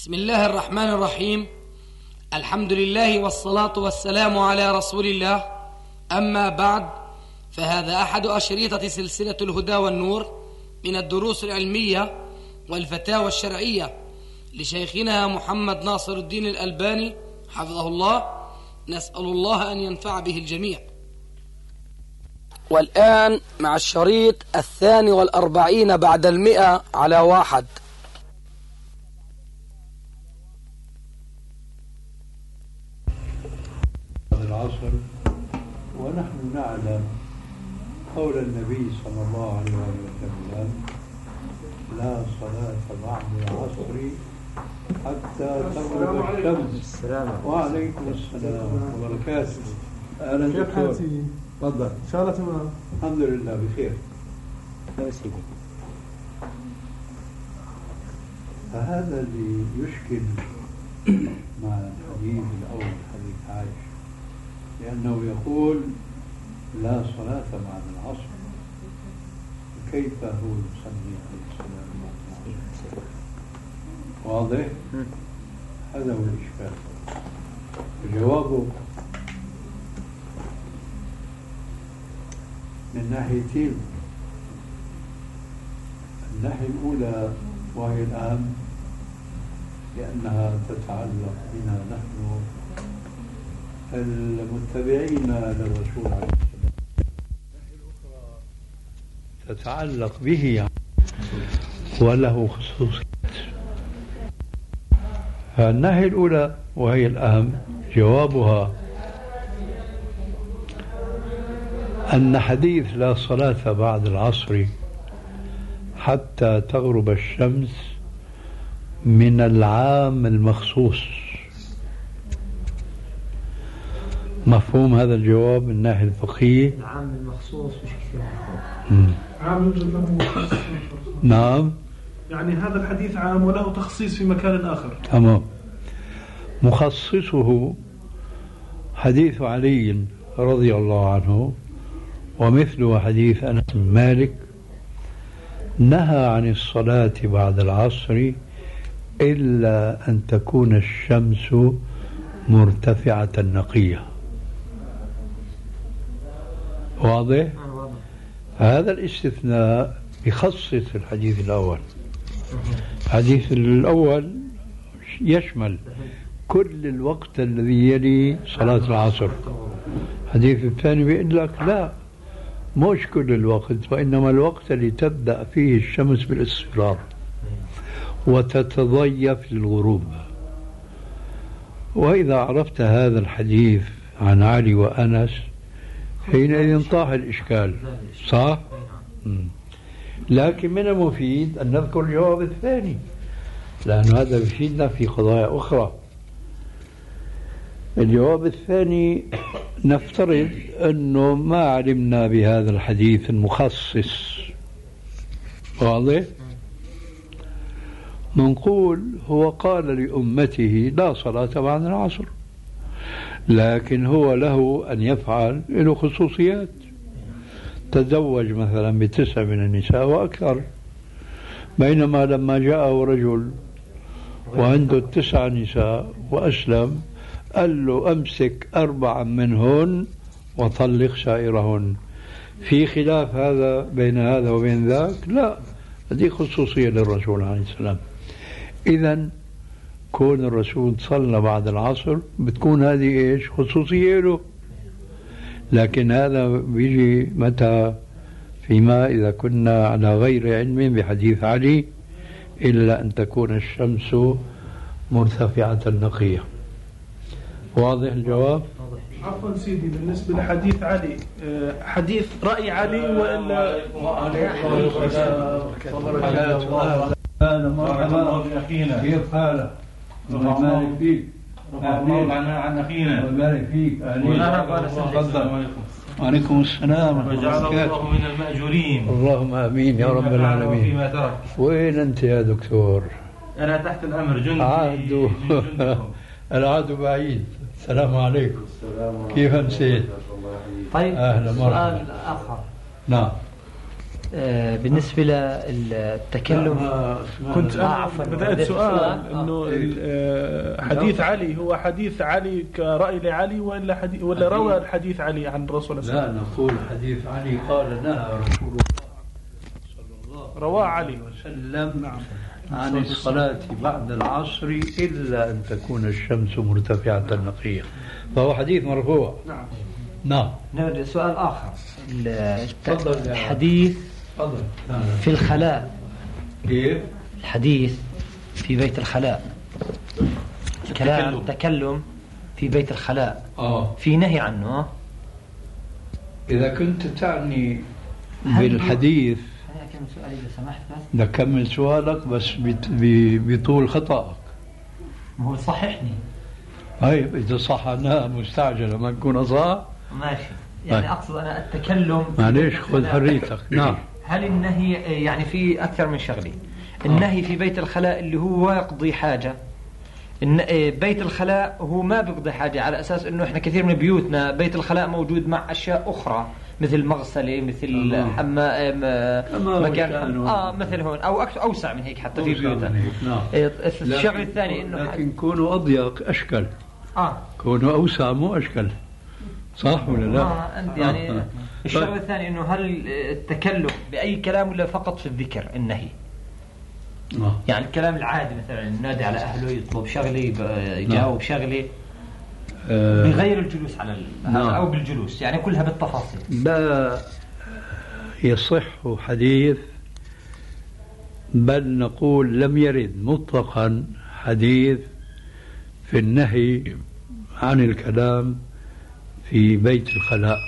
بسم الله الرحمن الرحيم. الحمد لله والصلاة والسلام على رسول الله. أما بعد، فهذا أحد أشريطة سلسلة الهدى والنور من الدروس العلمية والفتاوى الشرعية لشيخنا محمد ناصر الدين الألباني حفظه الله. نسأل الله أن ينفع به الجميع. والآن مع الشريط 42 بعد 100 على 1. العصر، ونحن نعلم قول النبي صلى الله عليه وسلم: لا صلاة بعد العصر حتى تغرب الشمس. وعليكم السلام وبركاته. أهلا دكتور، تفضل. إن شاء الله تمام، الحمد لله بخير. فهذا اللي يشكل مع الحديث الأول، حديث عائشة، لأنه يقول لا صلاة بعد العصر. كيف هو يصلي عليه السلام بعد العصر؟ واضح؟ هذا هو الإشكال. جوابه من ناحيتين. الناحية الأولى وهي الأهم، لأنها تتعلق بنا نحن المتبعين للرسول عليه السلام. الناحية الأخرى تتعلق به وله خصوصيات. الناحية الأولى وهي الأهم، جوابها أن حديث لا صلاة بعد العصر حتى تغرب الشمس من العام المخصوص. مفهوم هذا الجواب من الناحية الفقهية؟ العام المخصوص مش كثير. عام يوجد له تخصيص. نعم، يعني هذا الحديث عام وله تخصيص في مكان آخر. تمام. مخصصه حديث علي رضي الله عنه، ومثله حديث أنس بن مالك: نهى عن الصلاة بعد العصر إلا أن تكون الشمس مرتفعة نقية. واضح؟ هذا الاستثناء يخصص الحديث الأول. الحديث الأول يشمل كل الوقت الذي يلي صلاة العصر. الحديث الثاني بيقول لك لا، مش كل الوقت، وإنما الوقت اللي تبدأ فيه الشمس بالاصفرار وتتضيف للغروب. وإذا عرفت هذا الحديث عن علي وأنس حينئذ طاح الإشكال، صح؟ لكن من المفيد أن نذكر الجواب الثاني، لأن هذا يفيدنا في قضايا أخرى. الجواب الثاني: نفترض أنه ما علمنا بهذا الحديث المخصص، واضح؟ منقول هو قال لأمته لا صلاة بعد العصر، لكن هو له أن يفعل، له خصوصيات. تزوج مثلا ب9 من النساء وأكثر، بينما لما جاءه رجل وعنده 9 نساء وأسلم قال له أمسك 4 منهن وطلق سائرهن. في خلاف هذا بين هذا وبين ذاك؟ لا، هذه خصوصية للرسول عليه السلام. إذن كون الرسول صلى بعد العصر بتكون هذه إيش؟ خصوصية له. لكن هذا بيجي متى؟ فيما إذا كنا على غير علم بحديث علي إلا أن تكون الشمس مرتفعة نقية. واضح الجواب؟ عفوا سيدي، بالنسبة لحديث علي، حديث رأي علي وإلا؟ هذا مرحبا أخينا، كيف حالك؟ الله يبارك فيك. الله عن أخينا ويبارك فيك. تفضل. وعليكم السلام. وجعل الله من المأجورين. اللهم آمين يا رب العالمين. فيما ترك. وين أنت يا دكتور؟ أنا تحت الأمر، جندي. العدو بعيد. السلام عليكم. كيف أمسيت؟ طيب، أهلا مرحبا. سؤال آخر. نعم. بالنسبة للتكلم كنت بدأت سؤال إنه حديث علي هو حديث علي كرأي لعلي ولا روى الحديث علي عن الرسول صلى الله عليه وسلم؟ لا، نقول حديث علي قال نهى رسول الله صلى الله رواه علي وسلم عن الصلاة بعد العصر إلا أن تكون الشمس مرتفعة نقية، فهو حديث مرفوع. نعم. سؤال آخر، الحديث في الخلاء، كيف؟ الحديث في بيت الخلاء، التكلم في بيت الخلاء في نهي عنه. إذا كنت تعني بالحديث أكمل سؤالي إذا سمحت بس. نكمل سؤالك بس بطول خطأك. ما هو صححني. طيب إذا صحناه مستعجلة ما نكون صح؟ ماشي. يعني أقصد أنا التكلم. معليش خذ حريتك. نعم. هل النهي يعني في أكثر من شغلة؟ النهي في بيت الخلاء اللي هو يقضي حاجة. بيت الخلاء هو ما بيقضي حاجة، على أساس إنه إحنا كثير من بيوتنا بيت الخلاء موجود مع أشياء أخرى مثل مغسلة، مثل حمام، مكان مثل هون أو أوسع من هيك حتى في بيوتنا. الشغله الثانيه إنه لكن كونوا أضيق أشكل، كونوا أوسع مو أشكل، صح ولا لا؟ يعني الشغله الثانيه إنه هل التكلم بأي كلام ولا فقط في الذكر النهي؟ يعني الكلام العادي مثلا ينادي على أهله، يطلب شغلة، يجاوب شغلة، بغير الجلوس على أو بالجلوس، يعني كلها بالتفاصيل. لا يصح حديث، بل نقول لم يرد مطلقا حديث في النهي عن الكلام في بيت الخلاء.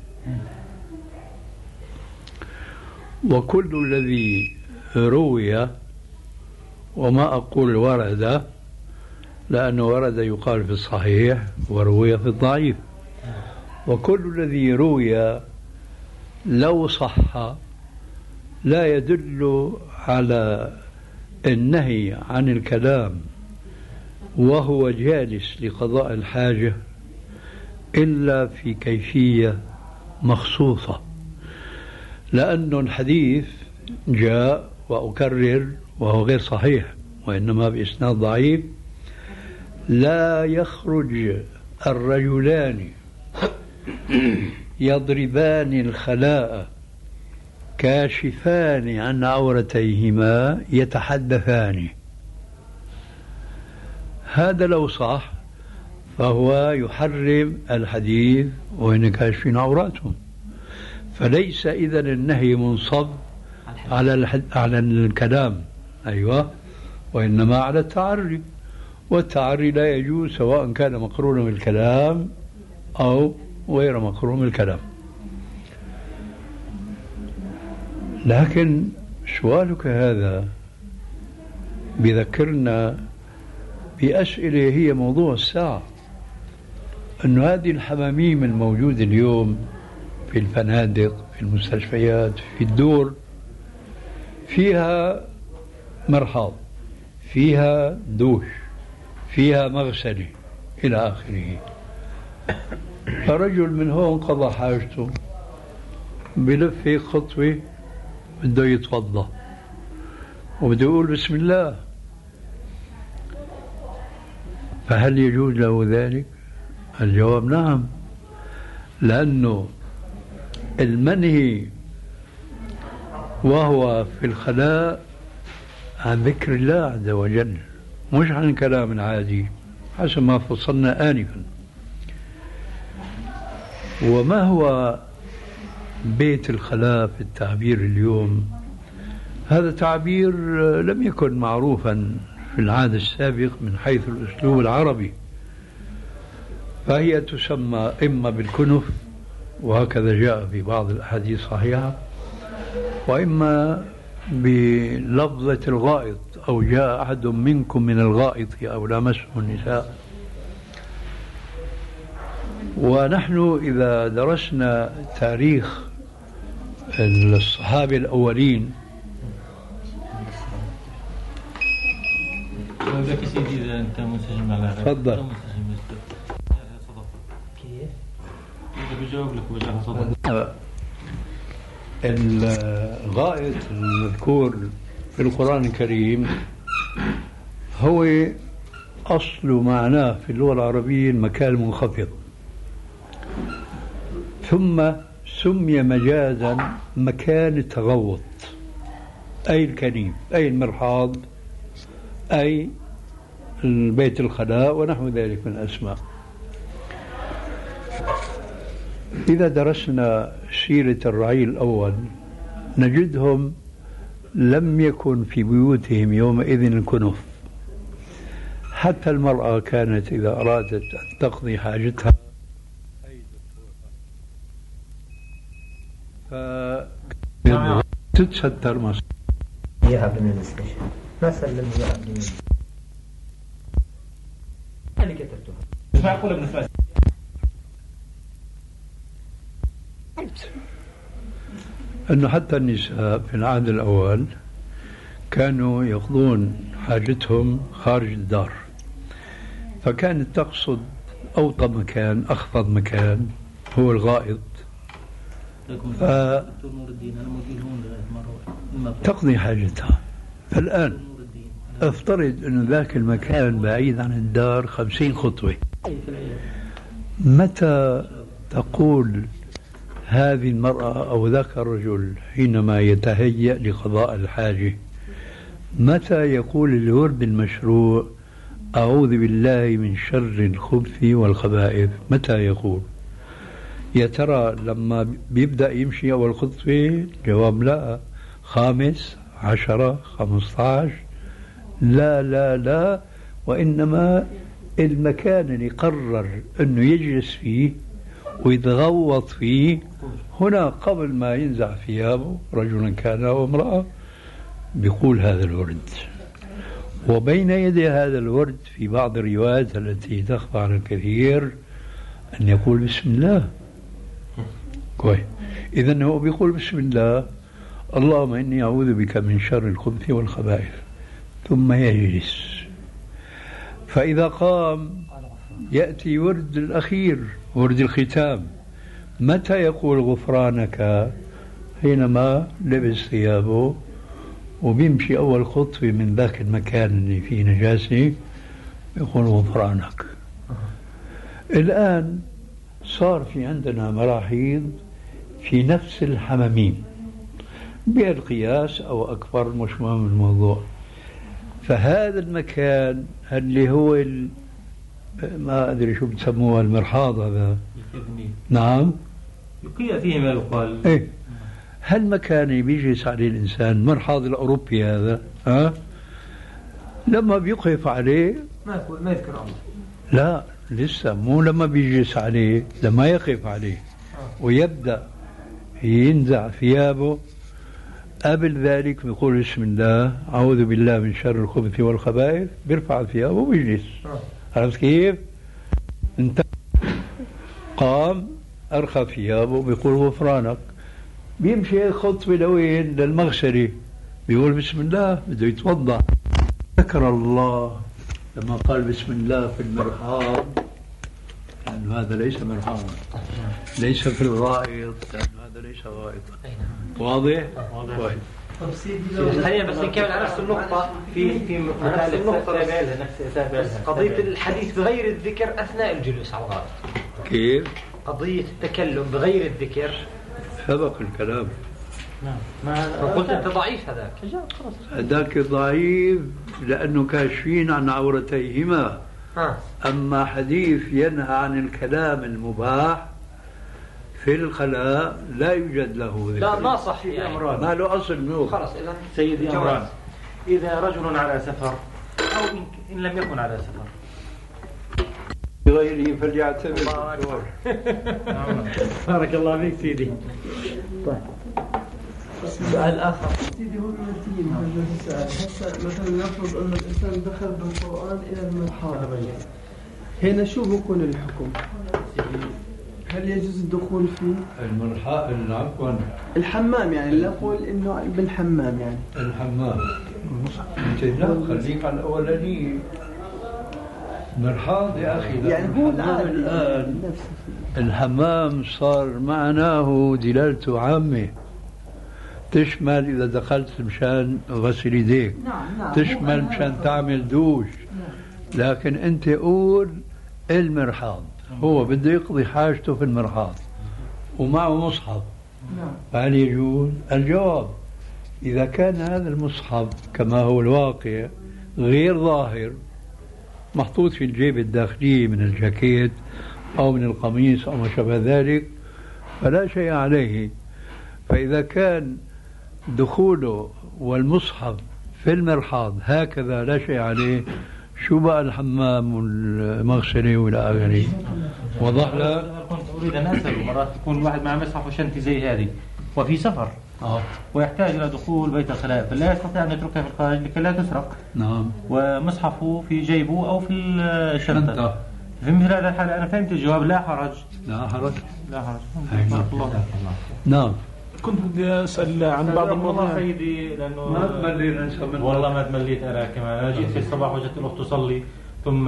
وكل الذي روي، وما أقول ورد لأنه ورد يقال في الصحيح وروي في الضعيف، وكل الذي روي لو صح لا يدل على النهي عن الكلام وهو جالس لقضاء الحاجة إلا في كيفية مخصوصة، لأن الحديث جاء وأكرر وهو غير صحيح وإنما بإسناد ضعيف: لا يخرج الرجلان يضربان الخلاء كاشفان عن عورتيهما يتحدثان. هذا لو صح فهو يحرم الحديث وإن كاشفين عوراتهم، فليس إذن النهي منصب على الكلام، أيوة، وإنما على التعري، والتعري لا يجوز سواء كان مقرونا بالكلام أو غير مقرون بالكلام. لكن سؤالك هذا بذكرنا بأسئلة هي موضوع الساعة، أن هذه الحماميم الموجودة اليوم في الفنادق، في المستشفيات، في الدور، فيها مرحاض، فيها دوش، فيها مغسلة إلى آخره. فرجل من هون قضى حاجته، بلف هيك خطوة بده يتوضأ وبده يقول بسم الله، فهل يجوز له ذلك؟ الجواب نعم، لأنه المنهي وهو في الخلاء عن ذكر الله عز وجل، مش عن كلام عادي حسب ما فصلنا آنفا. وما هو بيت الخلاء في التعبير اليوم؟ هذا تعبير لم يكن معروفا في العهد السابق من حيث الأسلوب العربي، فهي تسمى إما بالكنف وهكذا جاء في بعض الأحاديث الصحيحة، وإما بلفظة الغائط أو جاء أحد منكم من الغائط أو لامسه النساء. ونحن إذا درسنا تاريخ الصحابة الأولين لك سيدي إذا أنت منسجم على هذا تفضل. كيف؟ بجاوب لك وجهها صدق. الغائط المذكور في القرآن الكريم هو أصل معناه في اللغة العربية المكان المنخفض، ثم سمي مجازا مكان التغوط، أي الكنيف أي المرحاض أي البيت الخلاء ونحو ذلك من الأسماء. إذا درسنا سيرة الرعيل الأول نجدهم لم يكن في بيوتهم يومئذ الكنف، حتى المرأة كانت إذا أرادت أن تقضي حاجتها فتتستر مصر إياها بالنسبة ما سلم إياها بالنسبة اللي كتبتها ما أقول ابن فاس أنه حتى النساء في العهد الأول كانوا يقضون حاجتهم خارج الدار، فكانت تقصد أوطى مكان أخفض مكان هو الغائط، تقضي حاجتها. فالآن افترض أن ذاك المكان بعيد عن الدار 50 خطوة، متى تقول هذه المرأة أو ذاك الرجل حينما يتهيأ لقضاء الحاجة متى يقول الورد المشروع أعوذ بالله من شر الخبث والخبائث؟ متى يقول؟ يا ترى لما بيبدأ يمشي أول خطوة؟ جواب لا. 5 10 15؟ لا لا لا، وإنما المكان اللي قرر أنه يجلس فيه ويتغوط فيه هنا قبل ما ينزع ثيابه رجلا كان أو امرأة بيقول هذا الورد. وبين يدي هذا الورد في بعض الروايات التي تخفى على الكثير أن يقول بسم الله. كويس، إذن هو بيقول بسم الله اللهم إني أعوذ بك من شر الخبث والخبائث، ثم يجلس. فإذا قام يأتي ورد الأخير ورد الختام، متى يقول غفرانك؟ حينما لبس ثيابه وبيمشي أول خطوة من ذاك المكان اللي فيه نجاسة يقول غفرانك. الآن صار في عندنا مراحيض في نفس الحمامين بالقياس أو أكبر، مش مهم الموضوع. فهذا المكان اللي هو ما أدري شو بتسموها المرحاض هذا، نعم يقيا فيه ما يقال إيه، هالمكان اللي بيجلس عليه الإنسان المرحاض الأوروبي هذا، لما بيقف عليه ما يذكر الله، لا لسه مو لما بيجلس عليه، لما يقف عليه ويبدأ ينزع ثيابه قبل ذلك بيقول بسم الله أعوذ بالله من شر الخبث والخبائث، بيرفع ثيابه ويجلس. عرفت كيف؟ انت قام أرخى ثيابه بيقول غفرانك، بيمشي خطوة لوين؟ للمغسلة بيقول بسم الله، بده يتوضأ. ذكر الله لما قال بسم الله في المرحاض لأن هذا ليس مرحاضا، ليس في الغائط لأن هذا ليس غائطا. واضح؟ واضح. خلينا بس نكمل على نفس النقطة في نفس النقطة قضية الحديث بغير الذكر أثناء الجلوس على الغائط. كيف؟ قضية التكلم بغير الذكر سبق الكلام. قلت أنت ضعيف هذاك ضعيف لأنه كاشفين عن عورتيهما. أما حديث ينهى عن الكلام المباح في الخلاء لا يوجد له ذكر. لا ما صح يعني. ما له أصل نور. خلاص إذا سيدي أمران، إذا رجل على سفر أو إن لم يكن على سفر بغيره فليعتمد. بارك الله فيك سيدي. طيب سؤال آخر سيدي، هو يتيم هذا السؤال. هسه مثلا نفرض أن الإنسان دخل بالقرآن إلى المرحاض، هنا شو بيكون الحكم؟ هل يجوز الدخول فيه؟ عفوا الحمام يعني، لا أقول إنه بالحمام يعني الحمام. لا خليك على الأولانية. مرحاض يا أخي يعني هو الآن الحمام صار معناه دلالته عامة، تشمل إذا دخلت مشان غسل يديك، تشمل مشان تعمل دوش، لكن أنت قول المرحاض، هو بده يقضي حاجته في المرحاض ومعه مصحف، هل يجوز؟ الجواب إذا كان هذا المصحف كما هو الواقع غير ظاهر، محطوط في الجيب الداخلي من الجاكيت أو من القميص أو ما شابه ذلك، فلا شيء عليه. فإذا كان دخوله والمصحف في المرحاض هكذا لا شيء عليه، شو بقى الحمام والمغسلة والى آخره؟ وضح لك؟ كنت أريد أن أسأل، مرات يكون الواحد مع مصحف وشنطة زي هذه وفي سفر ويحتاج إلى دخول بيت الخلاء، فلا يستطيع أن يتركها في الخارج لكي لا تسرق. نعم. ومصحفه في جيبه أو في الشنطة. في مثل هذا الحال أنا فهمت الجواب، لا حرج. لا حرج. لا حرج. نعم. كنت بدي أسأل عن بعض المواضيع. سيدي لأنه ما تملينا والله ما تمليت أنا كمان. أنا جيت في الصباح وجدت الأخت تصلي، ثم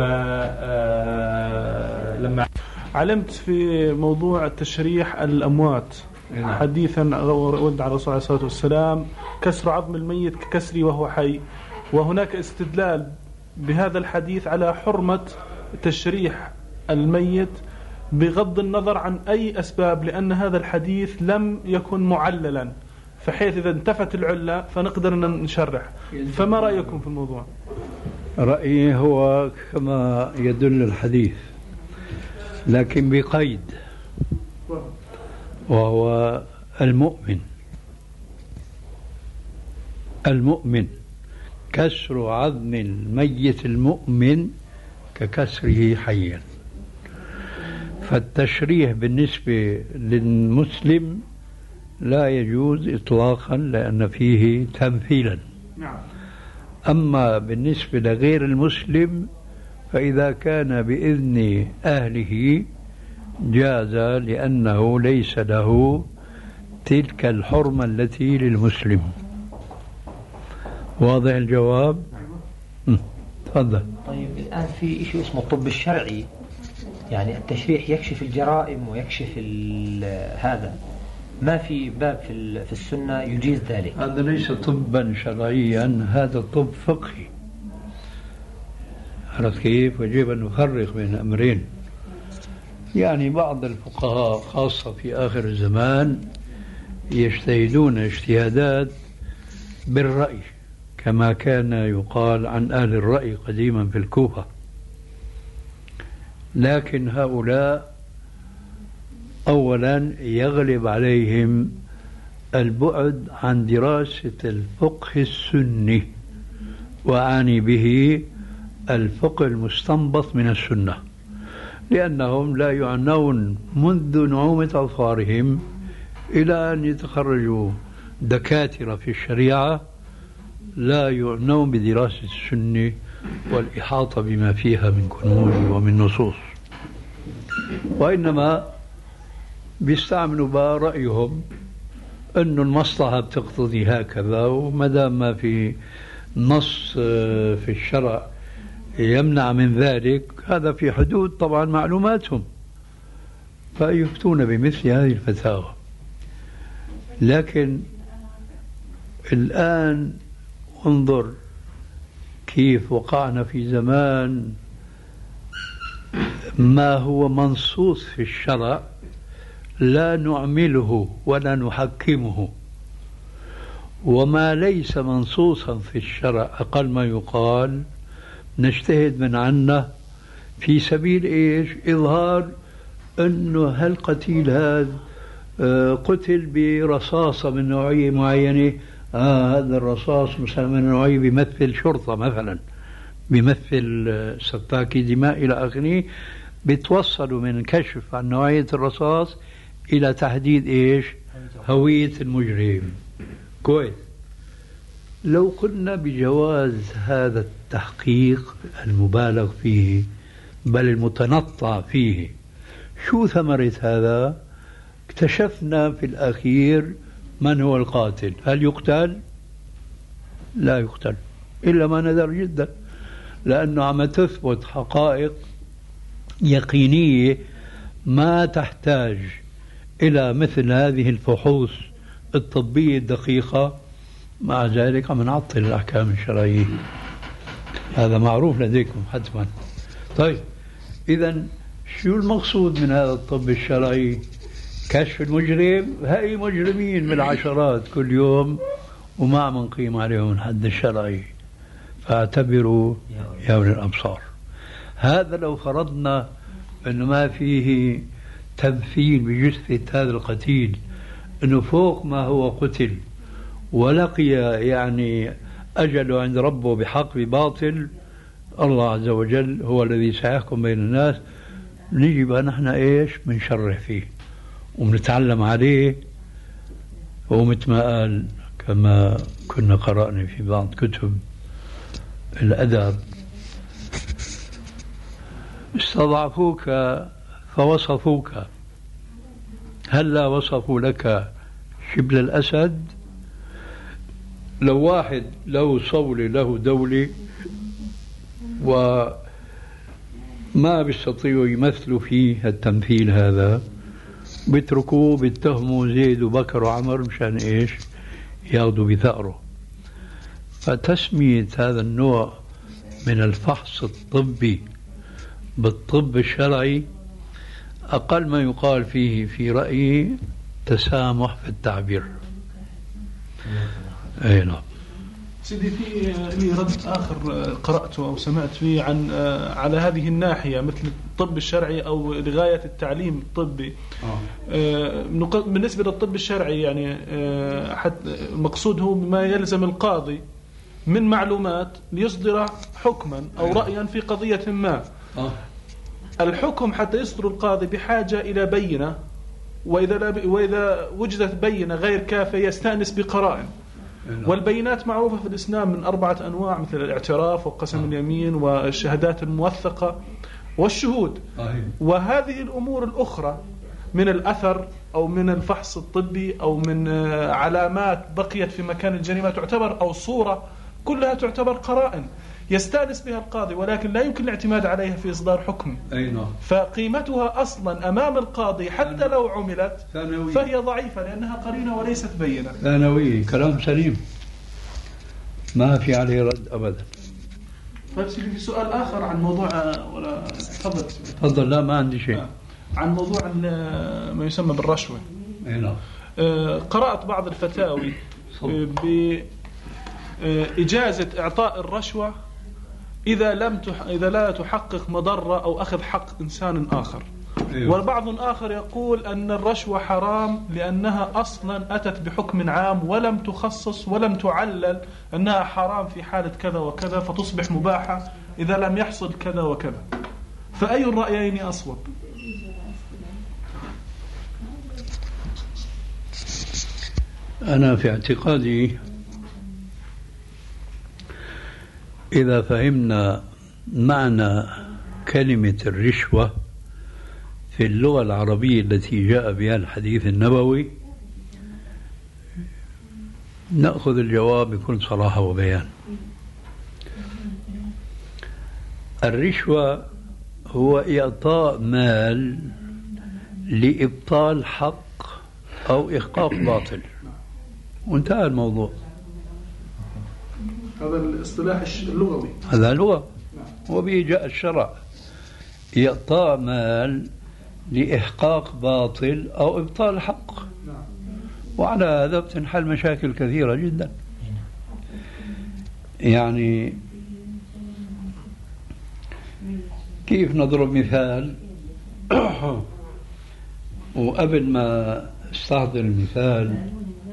لما علمت في موضوع تشريح الأموات حديثا ورد على الرسول عليه الصلاة والسلام كسر عظم الميت ككسري وهو حي، وهناك استدلال بهذا الحديث على حرمة تشريح الميت بغض النظر عن أي أسباب، لأن هذا الحديث لم يكن معللا، فحيث إذا انتفت العلة فنقدر أن نشرح. فما رأيكم في الموضوع؟ رأيي هو كما يدل الحديث، لكن بقيد، وهو المؤمن كسر عظم الميت المؤمن ككسره حيا. فالتشريح بالنسبة للمسلم لا يجوز إطلاقا لأن فيه تمثيلا. أما بالنسبة لغير المسلم فإذا كان بإذن أهله جاز، لأنه ليس له تلك الحرمة التي للمسلم. واضح الجواب؟ تفضل. طيب الآن في شيء اسمه الطب الشرعي، يعني التشريح يكشف الجرائم ويكشف هذا، ما في باب في السنة يجيز ذلك؟ هذا ليس طبا شرعيا، هذا طب فقهي. عرفت كيف؟ ويجب أن نفرق بين أمرين. يعني بعض الفقهاء خاصة في آخر الزمان يجتهدون اجتهادات بالرأي، كما كان يقال عن أهل الرأي قديما في الكوفة. لكن هؤلاء أولا يغلب عليهم البعد عن دراسة الفقه السني، وأعني به الفقه المستنبط من السنة، لأنهم لا يعنون منذ نعومة أظفارهم إلى أن يتخرجوا دكاترة في الشريعة، لا يعنون بدراسة السنة والإحاطة بما فيها من كنوز ومن نصوص، وإنما بيستعملوا بقى رأيهم أن المصلحة بتقتضي هكذا، ومدام ما في نص في الشرع يمنع من ذلك، هذا في حدود طبعا معلوماتهم، فيفتون بمثل هذه الفتاوى. لكن الآن انظر كيف وقعنا في زمان ما هو منصوص في الشرع لا نعمله ولا نحكمه، وما ليس منصوصا في الشرع أقل ما يقال نجتهد من عنه في سبيل إيش؟ إظهار أنه هالقتيل هذا قتل برصاصة من نوعية معينة، هذا الرصاص مثلا من نوعية بيمثل شرطة مثلا، بيمثل سفاكي دماء إلى آخره. بيتوصلوا من كشف عن نوعية الرصاص إلى تحديد إيش؟ هوية المجرم. كويس. لو قلنا بجواز هذا التحقيق المبالغ فيه بل المتنطع فيه، شو ثمرة هذا؟ اكتشفنا في الأخير من هو القاتل. هل يقتل؟ لا يقتل إلا ما ندر جدا، لأنه عم تثبت حقائق يقينية ما تحتاج إلى مثل هذه الفحوص الطبية الدقيقة، مع ذلك عم نعطل الأحكام الشرعية. هذا معروف لديكم حتما. طيب إذا شو المقصود من هذا الطب الشرعي؟ كشف المجرم. هاي مجرمين بالعشرات كل يوم وما عم نقيم عليهم الحد الشرعي، فاعتبروا يا أولي الأبصار. هذا لو فرضنا أنه ما فيه تمثيل بجثة هذا القتيل، أنه فوق ما هو قتل ولقي يعني أجله عند ربه بحق بباطل، الله عز وجل هو الذي سيحكم بين الناس. نجي بقى نحن إيش بنشرح فيه وبنتعلم عليه. ومثل ما قال كما كنا قرأنا في بعض كتب الأدب: استضعفوك فوصفوك، هلا وصفوا لك شبل الأسد. لو واحد له صولة له دولة وما بيستطيعوا يمثلوا فيه التمثيل هذا، بيتركوه بيتهموا زيد وبكر وعمر مشان إيش؟ ياخذوا بثأره. فتسمية هذا النوع من الفحص الطبي بالطب الشرعي أقل ما يقال فيه في رأيي تسامح في التعبير. أي نعم. سيدي، في لي رد آخر قرأته أو سمعت فيه عن على هذه الناحية مثل الطب الشرعي أو لغاية التعليم الطبي. بالنسبة للطب الشرعي يعني المقصود هو ما يلزم القاضي من معلومات ليصدر حكما أو رأيا في قضية ما. الحكم حتى يصدر القاضي بحاجة إلى بينة، وإذا وجدت بينة غير كافية يستأنس بقرائن. والبينات معروفة في الإسلام من 4 أنواع، مثل الاعتراف وقسم اليمين والشهادات الموثقة والشهود. وهذه الأمور الأخرى من الأثر أو من الفحص الطبي أو من علامات بقيت في مكان الجريمة تعتبر أو صورة، كلها تعتبر قرائن يستأنس بها القاضي، ولكن لا يمكن الاعتماد عليها في إصدار حكم. فقيمتها أصلا أمام القاضي حتى لو عملت فهي ضعيفة لأنها قرينة وليست بينة. ثانوي. كلام سليم ما في عليه رد أبدا. طيب سيدي، في سؤال آخر عن موضوع ولا تفضل. لا ما عندي شيء. عن موضوع ما يسمى بالرشوة. قرأت بعض الفتاوي بإجازة إعطاء الرشوة إذا لا تحقق مضرة أو أخذ حق إنسان آخر. والبعض آخر يقول أن الرشوة حرام لأنها أصلا أتت بحكم عام ولم تخصص ولم تعلل أنها حرام في حالة كذا وكذا، فتصبح مباحة إذا لم يحصل كذا وكذا. فأي الرأيين أصوب؟ أنا في اعتقادي إذا فهمنا معنى كلمة الرشوة في اللغة العربية التي جاء بها الحديث النبوي نأخذ الجواب بكل صراحة وبيان. الرشوة هو إعطاء مال لإبطال حق أو إحقاق باطل، وانتهى الموضوع. هذا الاصطلاح اللغوي، هذا اللغة، وبه جاء الشرع: إعطاء مال لإحقاق باطل أو إبطال حق. وعلى هذا بتنحل مشاكل كثيرة جدا. يعني كيف نضرب مثال وقبل ما استحضر المثال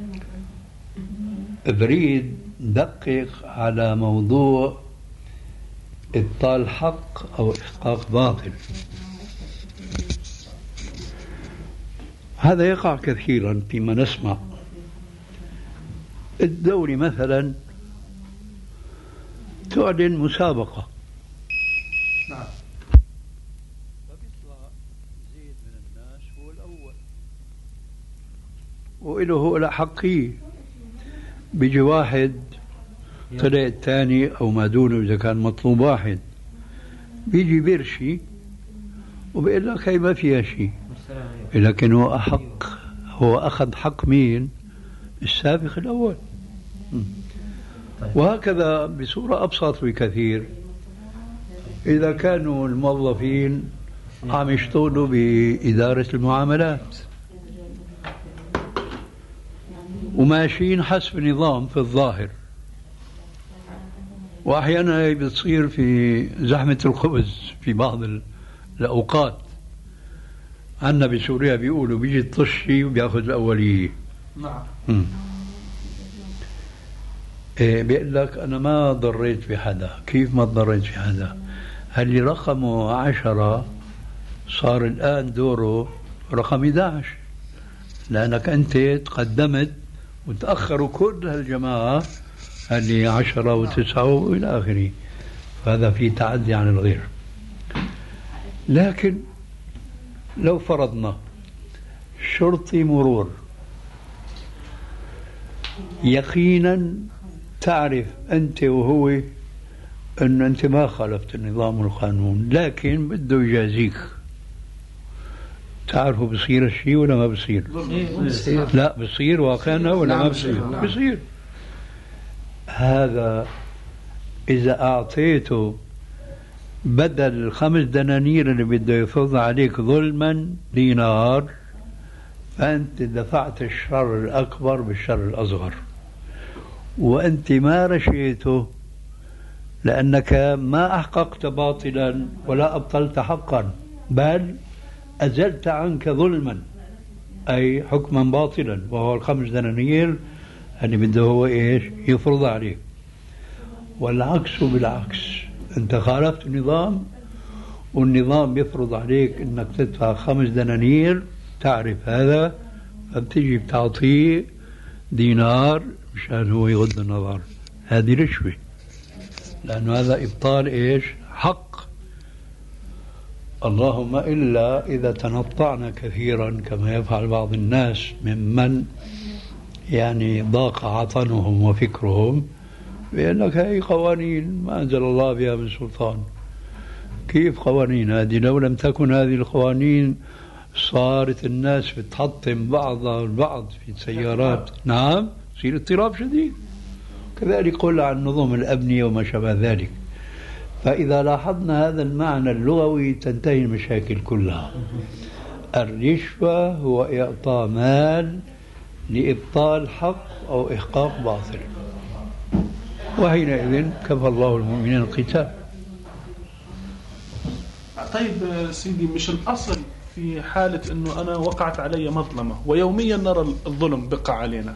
بريد دقق على موضوع إبطال حق أو إحقاق باطل. هذا يقع كثيرا فيما نسمع. الدولة مثلا تعلن مسابقة، فبيطلع زيد من الناس هو الأول وإله هو الأحقية. بيجي واحد طلع الثاني أو ما دونه إذا كان مطلوب واحد، بيجي بيرشي وبيقول لك هي ما فيها شيء، لكن هو أحق، هو أخذ حق مين؟ السابق الأول. وهكذا بصورة أبسط بكثير. إذا كانوا الموظفين عم يشتغلوا بإدارة المعاملات وماشيين حسب نظام في الظاهر، وأحيانا بتصير في زحمة الخبز في بعض الأوقات. عندنا بسوريا بيقولوا بيجي الطشي وبياخذ الأولية. نعم. بيقول لك أنا ما ضريت بحدا. كيف ما ضريت في حدا؟ اللي رقمه 10 صار الآن دوره رقم 11، لأنك أنت تقدمت وتأخروا كل هالجماعة اللي 10 و9 وإلى آخره. فهذا في تعدي عن الغير. لكن لو فرضنا شرطي مرور يقينا تعرف أنت وهو أن أنت ما خالفت النظام والقانون، لكن بده يجازيك. تعرفوا بصير الشيء ولا ما بصير؟ لا بصير واقعنا ولا ما بصير؟ بصير. هذا إذا أعطيته بدل 5 دنانير اللي بده يفرض عليك ظلما دينار، فأنت دفعت الشر الأكبر بالشر الأصغر، وأنت ما رشيته لأنك ما أحققت باطلا ولا أبطلت حقا، بل أزلت عنك ظلما، أي حكما باطلا، وهو 5 دنانير اللي بده هو إيش يفرض عليك. والعكس بالعكس، أنت خالفت النظام والنظام يفرض عليك أنك تدفع 5 دنانير، تعرف هذا، فبتجي بتعطيه دينار مشان هو يغض النظر. هذه رشوة، لأنه هذا إبطال إيش حق. اللهم إلا إذا تنطعنا كثيرا كما يفعل بعض الناس ممن يعني ضاق عطنهم وفكرهم، بيقول لك هي قوانين ما أنزل الله بها من سلطان. كيف قوانين هذه؟ لو لم تكن هذه القوانين صارت الناس بتحطم بعضها البعض في السيارات. نعم، يصير اضطراب شديد. كذلك قل عن نظم الأبنية وما شابه ذلك. فإذا لاحظنا هذا المعنى اللغوي تنتهي المشاكل كلها. الرشوة هو إعطاء مال لإبطال حق أو إحقاق باطل، وحينئذ كفى الله المؤمنين القتال. طيب سيدي، مش الأصل في حالة أنه أنا وقعت علي مظلمة ويوميا نرى الظلم بقع علينا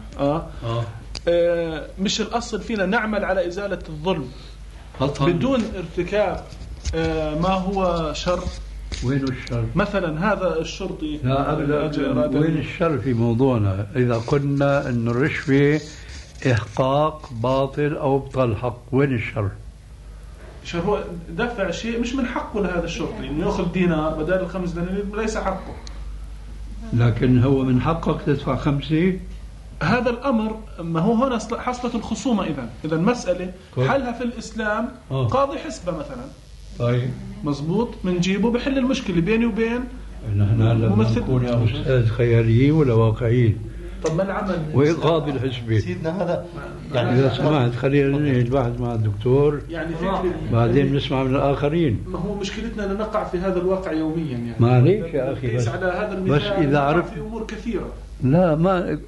مش الأصل فينا نعمل على إزالة الظلم بدون ارتكاب ما هو شر؟ وين الشر؟ مثلا هذا الشرطي، لا أبدا، وين الشر في موضوعنا؟ إذا قلنا أن الرشوة إحقاق باطل أو ابطال حق، وين الشر؟ هو دفع شيء مش من حقه لهذا الشرطي انه ياخذ دينار بدل 5 دنانير، ليس حقه. لكن هو من حقك تدفع 5. هذا الامر ما هو هنا حصلت الخصومه. اذا المساله حلها في الاسلام قاضي حسبه مثلا. طيب مزبوط، بنجيبه بحل المشكله بيني وبين نحن هلا نكون يا استاذ خياليين ولا واقعيين؟ طب ما العمل؟ وين قاضي الحسبه؟ سيدنا هذا يعني اذا سمحت خلينا الواحد مع الدكتور، يعني بعدين نسمع من الاخرين. ما هو مشكلتنا ان نقع في هذا الواقع يوميا، يعني معليش يا اخي، بس على هذا المثال بس اذا عرفت في امور كثيره. لا ما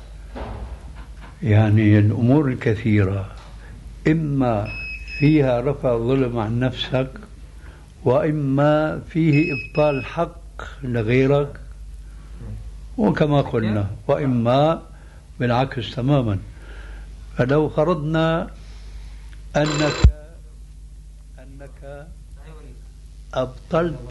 يعني الامور الكثيره اما فيها رفع ظلم عن نفسك، واما فيه ابطال حق لغيرك، وكما قلنا وإما بالعكس تماما. فلو فرضنا أنك أبطلت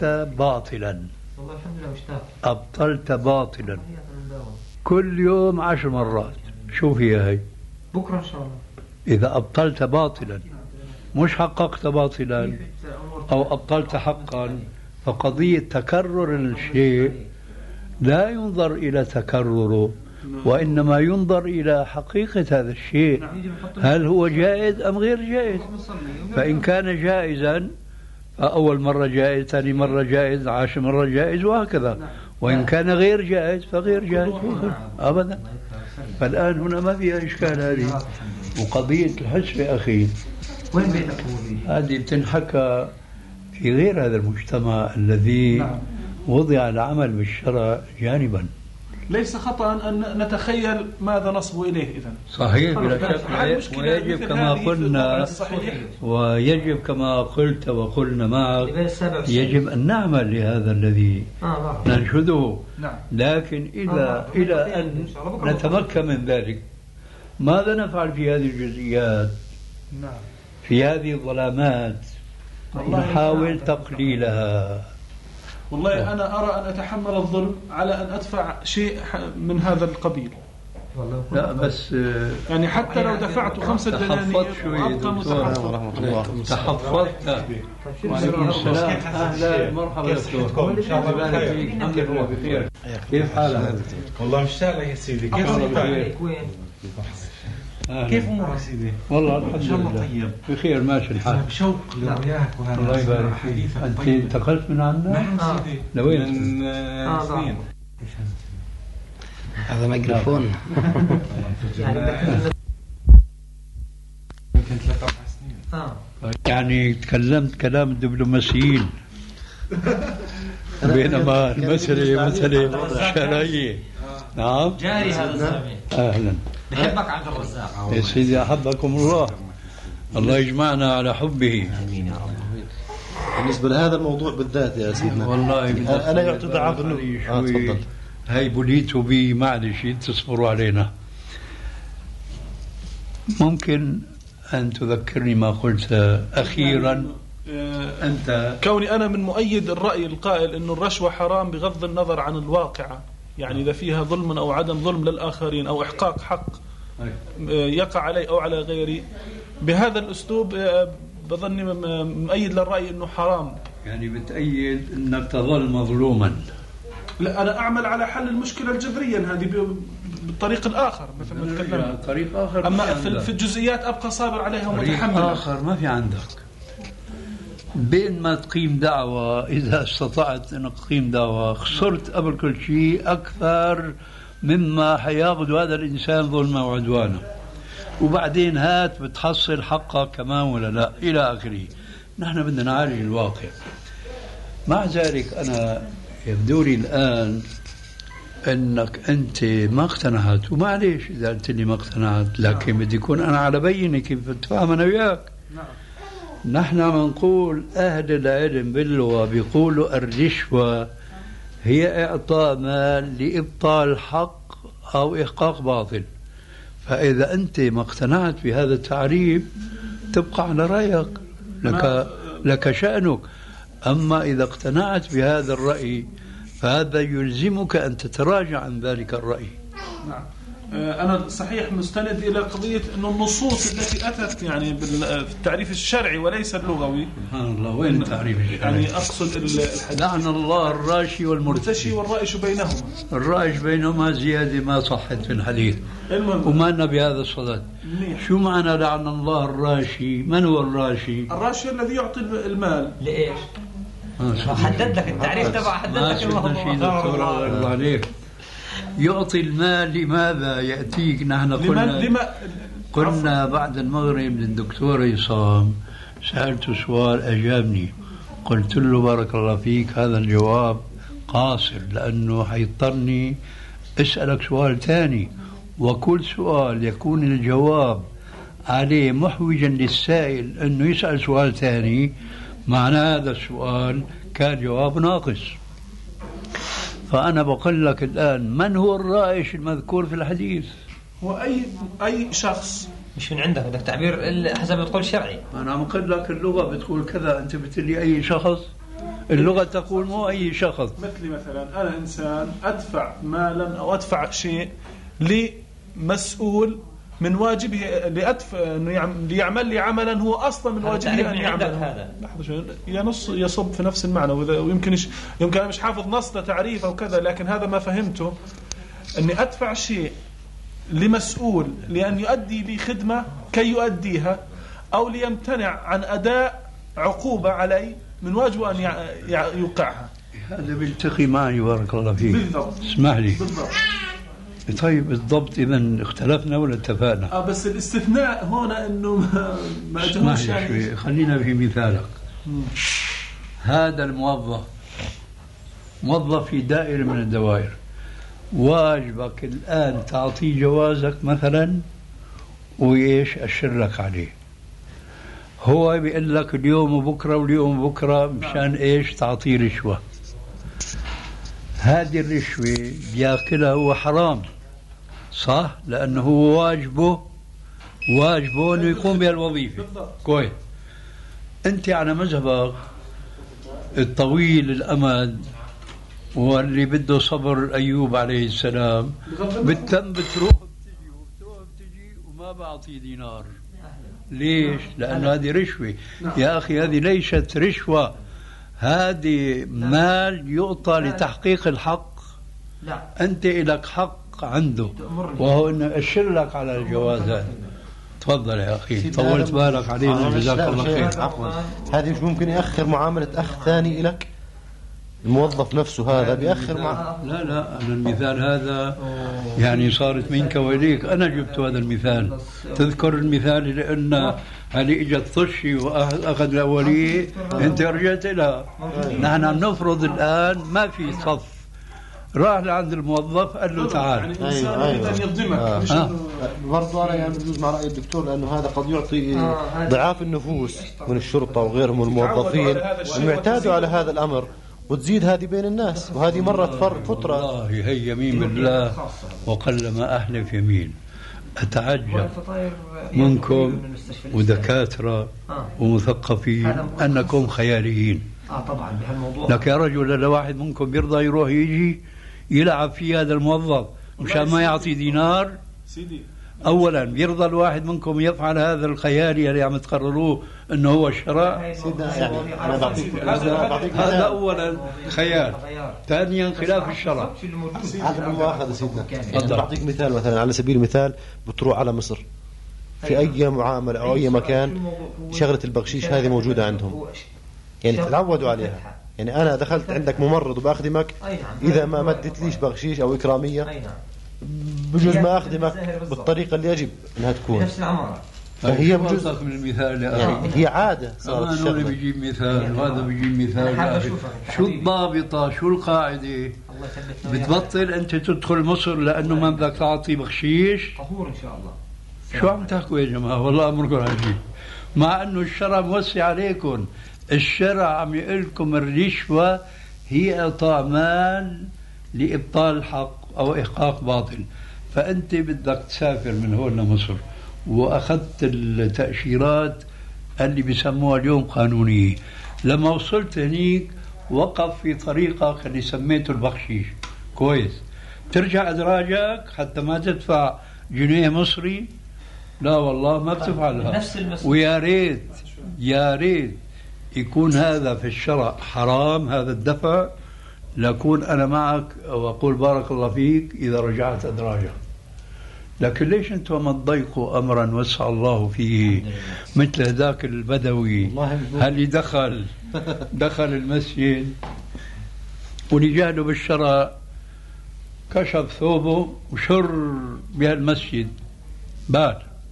باطلا كل يوم 10 مرات، شوف هي هي بكرة إن شاء الله. إذا أبطلت باطلا مش حققت باطلا أو أبطلت حقا، فقضية تكرر الشيء لا ينظر إلى تكرره، وإنما ينظر إلى حقيقة هذا الشيء، هل هو جائز أم غير جائز. فإن كان جائزا فأول مرة جائز، ثاني مرة جائز، 10 مرة جائز، وهكذا. وإن كان غير جائز فغير جائز أبدا. فالآن هنا ما فيها إشكال هذه. وقضية الحس يا أخي وين بيتك هذه بتنحكى في غير هذا المجتمع الذي وضع العمل بالشرع جانبا. ليس خطأ أن نتخيل ماذا نصب إليه إذن. صحيح بلا شك. ويجب كما قلنا ويجب كما قلت وقلنا معك يجب أن نعمل لهذا الذي ننشده. لكن إلى أن نتمكن من ذلك ماذا نفعل في هذه الجزئيات في هذه الظلامات؟ نحاول تقليلها. والله أنا أرى أن أتحمل الظلم على أن أدفع شيء من هذا القبيل. لا بس يعني حتى لو دفعت 5 دنانير أبقى متحفظ. تحفظت. وعليكم السلام. أهلا مرحبا دكتور. كيف حالك؟ والله مشتاق يا سيدي. كيف أمورك؟ كيف أمورك سيدي؟ والله الحمد لله طيب بخير ماشي الحال. بشوق لرؤياك وهذا. الله يبارك فيك. أنت انتقلت من عنا؟ نعم سيدي. لوين؟ من سنين. هذا ميكروفون. يمكن 3-4 سنين. يعني تكلمت كلام الدبلوماسيين بينما المسألة مسألة شرعية. نعم جاري هذا الزلمة. أهلا. بحبك عبد الرزاق يا سيدي أحبكم الله. الله يجمعنا على حبه. آمين يا رب. بالنسبة لهذا الموضوع بالذات يا سيدنا والله أنا يعطي ضعف تفضل. هاي بليتوا بي معلش تصبروا علينا. ممكن أن تذكرني ما قلت أخيرا؟ أنت كوني أنا من مؤيد الرأي القائل أن الرشوة حرام بغض النظر عن الواقعة، يعني إذا فيها ظلم أو عدم ظلم للآخرين أو إحقاق حق يقع علي أو على غيري، بهذا الأسلوب بظني مؤيد للرأي أنه حرام. يعني بتأيد أنك تظل مظلوما. لا أنا أعمل على حل المشكلة الجذريا هذه بالطريق الآخر مثل ما تكلمنا. طريق آخر أما في الجزئيات أبقى صابر عليها ومتحمل. طريق آخر ما في عندك. بين ما تقيم دعوة إذا استطعت أن تقيم دعوة خسرت قبل كل شيء أكثر مما حياخذ هذا الإنسان ظلما وعدوانا، وبعدين هات بتحصل حقك كمان ولا لا إلى آخره. نحن بدنا نعالج الواقع. مع ذلك أنا يبدو لي الآن أنك أنت ما اقتنعت، ومعليش إذا قلت لي ما اقتنعت، لكن بدي يكون أنا على بينة كيف بتفهم أنا وياك. نحن بنقول أهل العلم باللغة بيقولوا الرشوة هي إعطاء مال لإبطال حق أو إحقاق باطل. فإذا أنت ما اقتنعت بهذا التعريف تبقى على رأيك، لك شأنك. أما إذا اقتنعت بهذا الرأي فهذا يلزمك أن تتراجع عن ذلك الرأي. نعم. أنا صحيح مستند إلى قضية أن النصوص التي أتت يعني بالتعريف الشرعي وليس اللغوي. سبحان الله، وين التعريف الشرعي؟ يعني أقصد الحديث. لعن الله الراشي والمرتشي والرائش بينهما. الرائش بينهما زيادة ما صحت في الحديث وما لنا بهذا الصدد. شو معنى لعن الله الراشي؟ من هو الراشي؟ الراشي الذي يعطي المال. لإيش؟ حدد لك التعريف تبع، حدد لك الله عليك. يعطي المال لماذا يأتيك؟ نحن قلنا بعد المغرب للدكتور عصام، سألته سؤال أجابني، قلت له بارك الله فيك هذا الجواب قاصر لأنه حيضطرني أسألك سؤال ثاني، وكل سؤال يكون الجواب عليه محوجا للسائل أنه يسأل سؤال ثاني معنى هذا السؤال كان جواب ناقص. فأنا بقول لك الآن من هو الرائش المذكور في الحديث؟ هو أي شخص. مش من عندك، بدك تعبير حسب ما تقول شرعي. أنا بقول لك اللغة بتقول كذا، أنت بتقولي أي شخص. اللغة تقول مو أي شخص. مثلي مثلا أنا إنسان أدفع مالا أو أدفع شيء لمسؤول من واجبه ليعمل لي عملا هو أصلا من واجبه أن يعمل هذا. يصب في نفس المعنى، ويمكن أنا مش حافظ نص تعريف أو كذا، لكن هذا ما فهمته، أني أدفع شيء لمسؤول لأن يؤدي لي خدمة كي يؤديها، أو ليمتنع عن أداء عقوبة علي من واجبه أن يوقعها. هذا بيلتقي معي بارك الله فيك. بالضبط. اسمح لي. بالضبط. طيب بالضبط، إذا اختلفنا ولا اتفقنا؟ بس الاستثناء هنا انه ما اجهوش يعني. خلينا في مثالك. هذا الموظف موظف في دائرة من الدوائر، واجبك الآن تعطيه جوازك مثلا وإيش أشر لك عليه، هو بيقول لك اليوم وبكرة واليوم وبكرة مشان إيش تعطيه رشوة. هذه الرشوة بياكلها هو حرام، صح؟ لأنه هو واجبه أنه يقوم بهالوظيفة. كويس. أنت على مذهبك الطويل الأمد واللي بده صبر أيوب عليه السلام، بالتم بتروح بتجي وما بعطي دينار. ليش؟ لأن هذه رشوة. يا أخي هذه ليست رشوة، هذه مال يعطى لتحقيق الحق. لا. أنت لك حق عنده وهو أنه أشر لك على الجوازات. تفضل يا أخي، طولت بالك علينا جزاك الله خير. عفوا، هذه مش ممكن يأخر معاملة أخ ثاني إلك؟ الموظف نفسه هذا بيأخر لا أنا المثال هذا يعني صارت منك وإليك، أنا جبت هذا المثال. تذكر المثال لأن هذه إجت طشي وأخذ الأولية أنت رجعت لها. نحن عم نفرض الآن ما في صف، راح لعند الموظف قال له تعال. أيوة. برضو أنا يعني بجوز مع رأي الدكتور، لأنه هذا قد يعطي ضعاف النفوس من الشرطة وغيرهم من الموظفين أنه يعتادوا على هذا الأمر، وتزيد هذه بين الناس، وهذه مرت فترة. والله هي يمين بالله وقلما أحلف يمين. أتعجب منكم ودكاترة ومثقفين أنكم خياليين. طبعا بهالموضوع. لك يا رجل لو واحد منكم بيرضى يروح يجي يلعب في هذا الموظف مشان ما يعطي دينار؟ سيدي أولا بيرضى الواحد منكم يفعل هذا الخيالي اللي عم تقرروه أنه هو الشراء؟ يعني أنا بعطيك هذا أولا خيال، ثانيا خلاف الشرع. هذا مؤاخذة سيدنا. بعطيك مثال، مثلا على سبيل المثال بتروح على مصر في أي معاملة أو أي مكان، شغلة البغشيش هذه موجودة عندهم، يعني تعودوا عليها. يعني أنا دخلت عندك ممرض وبأخدمك، إذا ما مدت ليش بغشيش أو إكرامية بجوز ما أخدمك بالطريقة اللي يجب أنها تكون. نفس العمارة. فهي بجوز من المثال يا أخي، يعني هي عادة صارت. أنا بيجيب مثال وهذا بيجيب مثال. شو الضابطة؟ شو القاعدة؟ بتبطل أنت تدخل مصر لأنه ما بدك تعطي بخشيش؟ طهور إن شاء الله. شو عم تحكوا يا جماعة؟ والله أمركم عجيب. مع أنه الشرع موسع عليكم، الشرع عم يقول لكم الرشوة هي إعطاء مال لإبطال الحق أو إحقاق باطل. فأنت بدك تسافر من هون لمصر وأخذت التأشيرات اللي بيسموها اليوم قانونية، لما وصلت هنيك وقف في طريقك اللي سميته البخشيش. كويس. ترجع أدراجك حتى ما تدفع جنيه مصري؟ لا والله ما بتفعلها. ويا ريت يا ريت يكون هذا في الشرع حرام، هذا الدفع، لأكون أنا معك وأقول بارك الله فيك إذا رجعت أدراجك. لكن ليش أنتم ما تضيقوا أمرا وسع الله فيه، مثل ذاك البدوي اللي دخل المسجد ولجاله بالشرع، كشف ثوبه وشر بهالمسجد بال.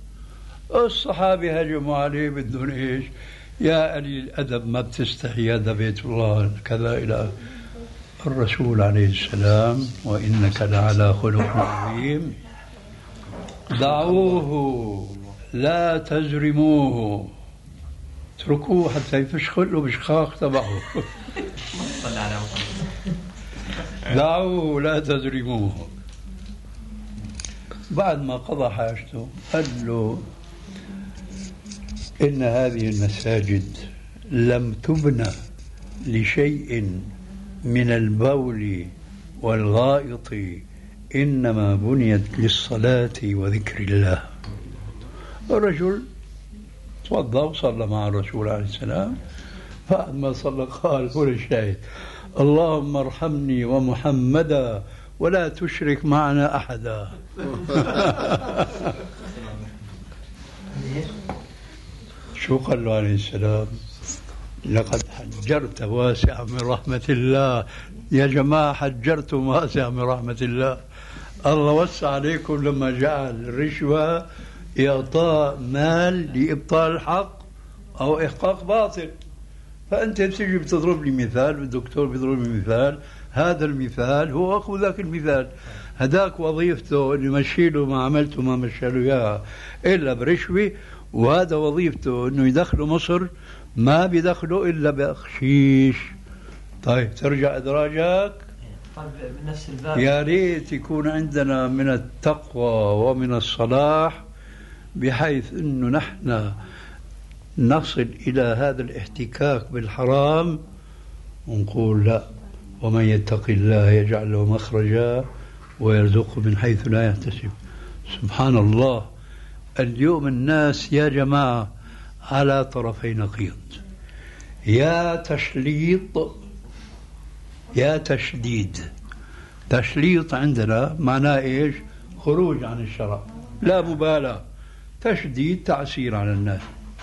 الصحابة هجموا عليه بدون إيش، يا قليل الأدب ما بتستحي، هذا بيت الله كذا إلى الرسول عليه السلام وإنك لعلى خلق عظيم. دعوه لا تزرموه، اتركوه حتى يفشخل له بشخاخ تبعه. دعوه لا تزرموه. بعد ما قضى حاجته قال له إن هذه المساجد لم تبنى لشيء من البول والغائط، إنما بنيت للصلاة وذكر الله. الرجل توضأ وصلى مع الرسول عليه السلام، بعد ما صلى قال هو الشاهد: اللهم ارحمني ومحمدا ولا تشرك معنا أحدا. شو قال له عليه السلام؟ لقد حجرت واسع من رحمة الله. يا جماعة حجرتم واسع من رحمة الله. الله وسع عليكم لما جعل الرشوة إعطاء مال لإبطال الحق أو إحقاق باطل. فأنت بتيجي بتضرب لي مثال، والدكتور بيضرب لي مثال، هذا المثال هو أخو ذاك المثال. هداك وظيفته أن يمشي له ما عملته ما مشى له إياها إلا برشوة، وهذا وظيفته أنه يدخله مصر ما بيدخله إلا بأخشيش. طيب ترجع إدراجك. بنفس الباب يا ريت يكون عندنا من التقوى ومن الصلاح بحيث أنه نحن نصل إلى هذا الاحتكاك بالحرام ونقول لا، ومن يتق الله يجعل له مخرجا ويرزقه من حيث لا يحتسب. سبحان الله، اليوم الناس يا جماعة على طرفي نقيض، يا تشليط يا تشديد. تشليط عندنا معناه إيش؟ خروج عن الشرع، لا مبالاة. تشديد تعسير على الناس.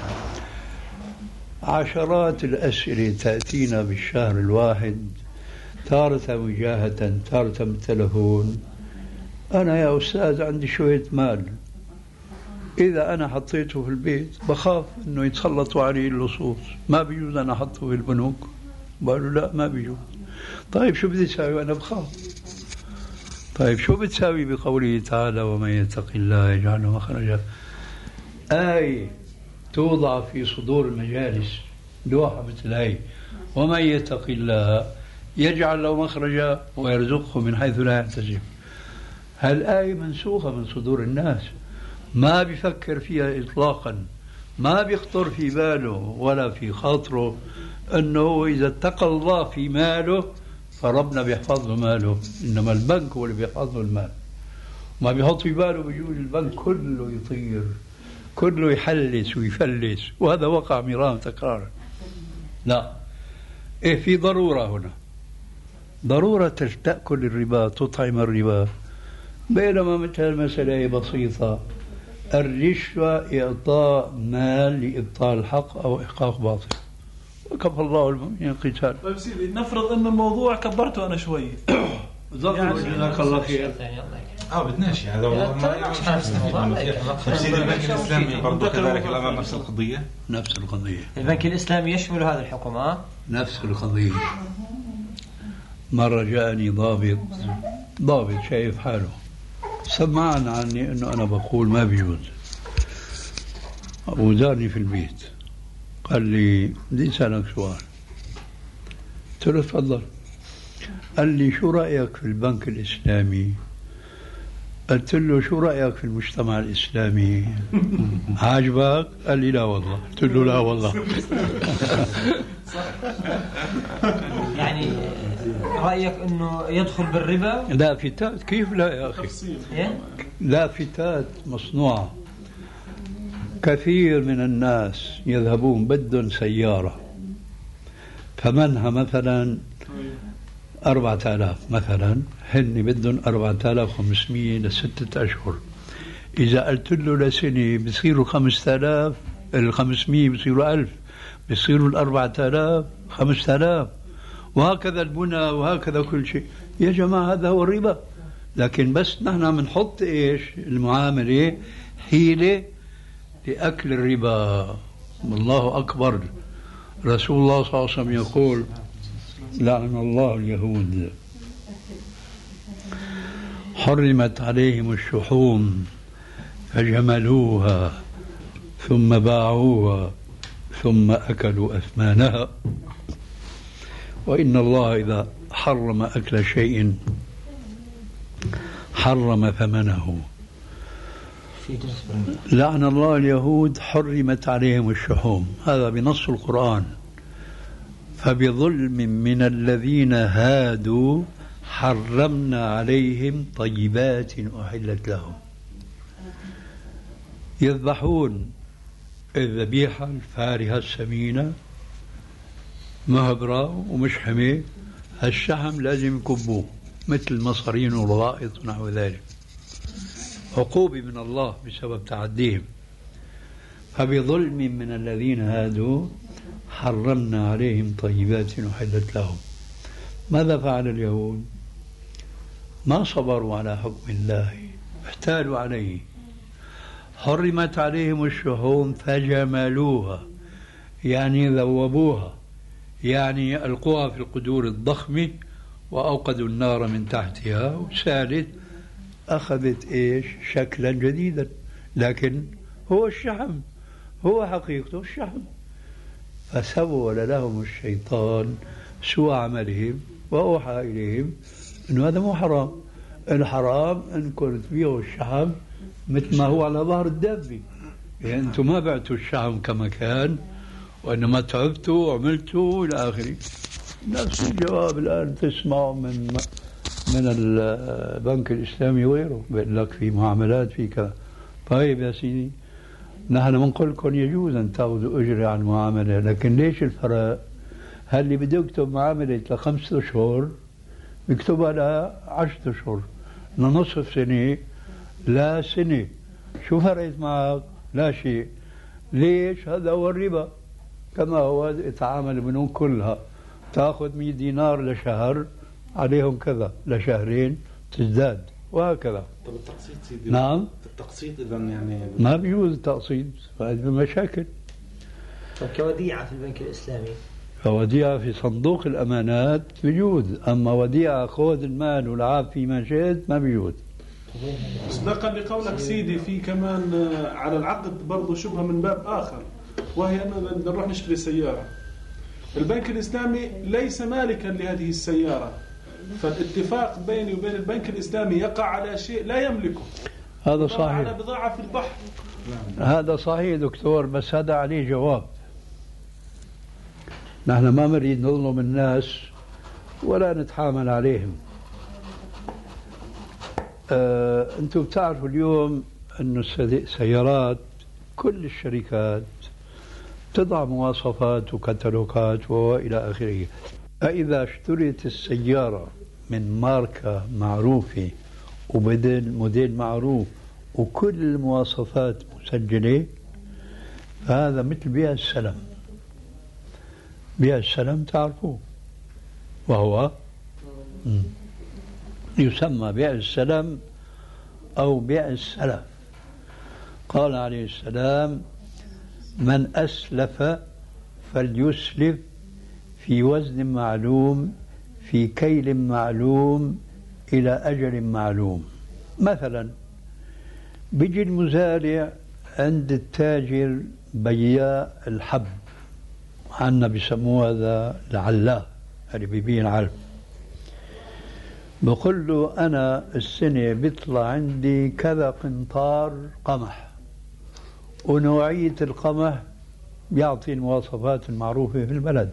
عشرات الأسئلة تأتينا بالشهر الواحد، تارة وجاهة، تارة بالتلفون. أنا يا أستاذ عندي شوية مال، إذا أنا حطيته في البيت بخاف أنه يتسلطوا عليه اللصوص، ما بيجوز أنا أحطه في البنوك. بقولوا لا ما بيجوز. طيب شو بدي أساوي؟ أنا بخاف. طيب شو بتساوي بقوله تعالى ومن يتق الله يجعل له مخرجا؟ آية توضع في صدور المجالس، لوحة مثل هي، ومن يتق الله يجعل له مخرجا ويرزقه من حيث لا يحتسب. هالآية منسوخة من صدور الناس، ما بيفكر فيها إطلاقا، ما بيخطر في باله ولا في خاطره أنه إذا اتقى الله في ماله فربنا بيحفظ له ماله، إنما البنك هو اللي بيحفظ له المال. ما بيحط في باله بيجوز البنك كله يطير، كله يحلس ويفلس، وهذا وقع مرارا تكرارا. لا، إيه في ضرورة هنا، ضرورة تأكل الربا، تطعم الربا، بينما مثل المسألة بسيطة. الرشوة إعطاء مال لإبطال الحق أو إحقاق باطل، وكفى الله المؤمنين القتال. طيب سيدي، نفرض أن الموضوع كبرته أنا شوي. جزاك الله خير. بتناشي هذا والله ما يعرف. سيدي البنك الإسلامي برضو كذلك الأمر نفس القضية. نفس القضية. البنك الإسلامي يشمل هذا الحكم. نفس القضية. مرة جاءني ضابط شايف حاله، سمعنا عني أنه أنا بقول ما بيجوز، وزارني في البيت، قال لي بدي أسألك سؤال. قلت له تفضل. قال لي شو رأيك في البنك الإسلامي؟ قلت له شو رأيك في المجتمع الإسلامي؟ عاجبك؟ قال لي لا والله. قلت له لا والله. يعني رأيك أنه يدخل بالربا؟ لافتات كيف لا يا أخي؟ لافتات مصنوعة. كثير من الناس يذهبون بدون سيارة، فمنها مثلا 4000 مثلا، هن بدهم 4500 ل6 أشهر. إذا قلت له لسنة بصيروا 5000، ال500 بصيروا 1000، بصيروا 4000 5000، وهكذا البنى وهكذا كل شيء. يا جماعة هذا هو الربا. لكن بس نحن بنحط إيش المعاملة حيلة لأكل الربا. والله أكبر. رسول الله صلى الله عليه وسلم يقول لعن الله اليهود، حرمت عليهم الشحوم فجملوها ثم باعوها ثم أكلوا أثمانها. وإن الله إذا حرم أكل شيء حرم ثمنه. لعن الله اليهود حرمت عليهم الشحوم، هذا بنص القرآن. فبظلم من الذين هادوا حرمنا عليهم طيبات أحلت لهم. يذبحون الذبيحة الفارهة السمينة مهبرة ومشحمة، الشحم لازم يكبوه مثل المصارين والغائط ونحو ذلك، عقوبة من الله بسبب تعديهم. فبظلم من الذين هادوا حرمنا عليهم طيبات أحلت لهم. ماذا فعل اليهود؟ ما صبروا على حكم الله، احتالوا عليه. حرمت عليهم الشحوم فجملوها، يعني ذوبوها، يعني ألقوها في القدور الضخمة وأوقدوا النار من تحتها، وسالت أخذت إيش؟ شكلا جديدا، لكن هو الشحم، هو حقيقته الشحم. فسول لهم الشيطان سوء عملهم وأوحى إليهم أنه هذا مو حرام، الحرام أنكم تبيعوا الشحم مثل ما هو على ظهر الدابة، يعني أنتم ما بعتوا الشحم كما كان، وإنما تعبتوا وعملتوا إلى آخره. نفس الجواب الآن تسمعه من البنك الإسلامي وغيره، بيقول لك في معاملات في كذا. طيب يا سيدي، نحن بنقول لكم يجوز أن تأخذوا أجر على المعاملة، لكن ليش الفرق؟ هل اللي بده يكتب معاملة ل5 أشهر بيكتبها ل10 أشهر، لنصف سنة، لا سنة، شو فرقت معك؟ لا شيء. ليش؟ هذا هو الربا، كما هو يتعامل البنوك كلها، تأخذ 100 دينار لشهر، عليهم كذا لشهرين تزداد، وهكذا. طب التقسيط سيدي؟ نعم، التقسيط إذا يعني ما بيجوز التقسيط، هذه مشاكل. طب كوديعة في البنك الإسلامي؟ فوديعة في صندوق الأمانات بيجوز، أما وديعة خذ المال والعاب فيما شئت ما بيجوز. مصداقا لقولك سيدي، في كمان على العقد برضو شبهة من باب آخر، وهي أننا نروح نشتري سيارة، البنك الإسلامي ليس مالكا لهذه السيارة، فالاتفاق بيني وبين البنك الإسلامي يقع على شيء لا يملكه، هذا صحيح، على بضاعة في البحر. هذا صحيح دكتور، بس هذا عليه جواب. نحن ما نريد نظلم الناس ولا نتحامل عليهم. أنتم بتعرفوا اليوم أن السيارات كل الشركات تضع مواصفات وكتالوجات وإلى آخره. فإذا اشتريت السيارة من ماركة معروفة وموديل معروف وكل المواصفات مسجلة، فهذا مثل بيع السلم. بيع السلم تعرفوه، وهو يسمى بيع السلم أو بيع السلف. قال عليه السلام: من أسلف فليسلف في وزن معلوم في كيل معلوم إلى أجل معلوم. مثلا بيجي المزارع عند التاجر بياع الحب، عنا بيسموه هذا العلاف اللي بيبيع العلف، بقول له أنا السنة بيطلع عندي كذا قنطار قمح، ونوعية القمح بيعطي المواصفات المعروفة في البلد.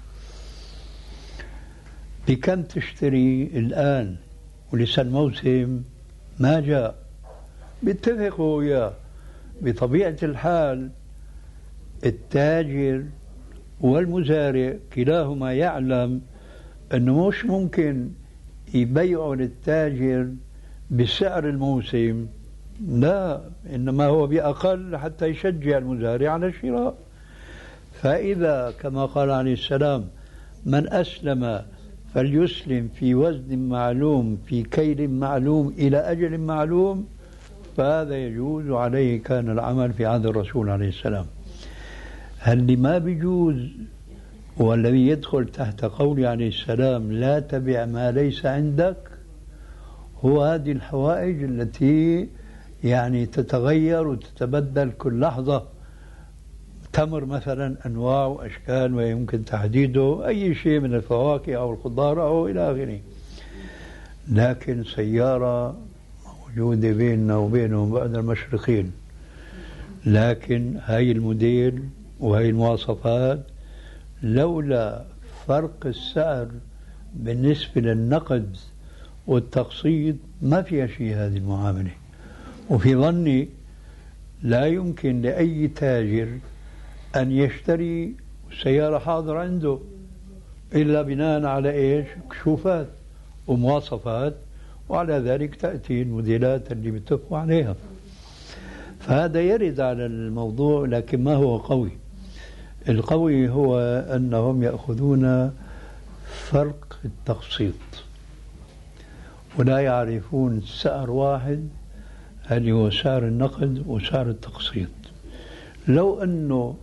بكم تشتري الآن ولسه الموسم ما جاء؟ بيتفقوا وياه. بطبيعة الحال التاجر والمزارع كلاهما يعلم أنه مش ممكن يبيعوا للتاجر بسعر الموسم، لا، إنما هو بأقل حتى يشجع المزارع على الشراء. فإذا كما قال عليه السلام: من أسلم فليسلم في وزن معلوم في كيل معلوم إلى أجل معلوم، فهذا يجوز، عليه كان العمل في عهد الرسول عليه السلام. هل ما بيجوز والذي يدخل تحت قول عليه السلام: لا تبع ما ليس عندك، هو هذه الحوائج التي يعني تتغير وتتبدل كل لحظة. تمر مثلا أنواع وأشكال ويمكن تحديده أي شيء من الفواكه أو الخضار أو إلى آخره، لكن سيارة موجودة بيننا وبينهم بعد المشرقين، لكن هاي الموديل وهي المواصفات لولا فرق السعر بالنسبة للنقد والتقسيط ما فيها شيء هذه المعاملة. وفي ظني لا يمكن لأي تاجر أن يشتري سيارة حاضرة عنده إلا بناء على إيش؟ كشوفات ومواصفات، وعلى ذلك تأتي الموديلات اللي بيتفقوا عليها. فهذا يرد على الموضوع، لكن ما هو قوي. القوي هو أنهم يأخذون فرق التقسيط، ولا يعرفون سعر واحد اللي هو سعر النقد وسعر التقسيط. لو أنه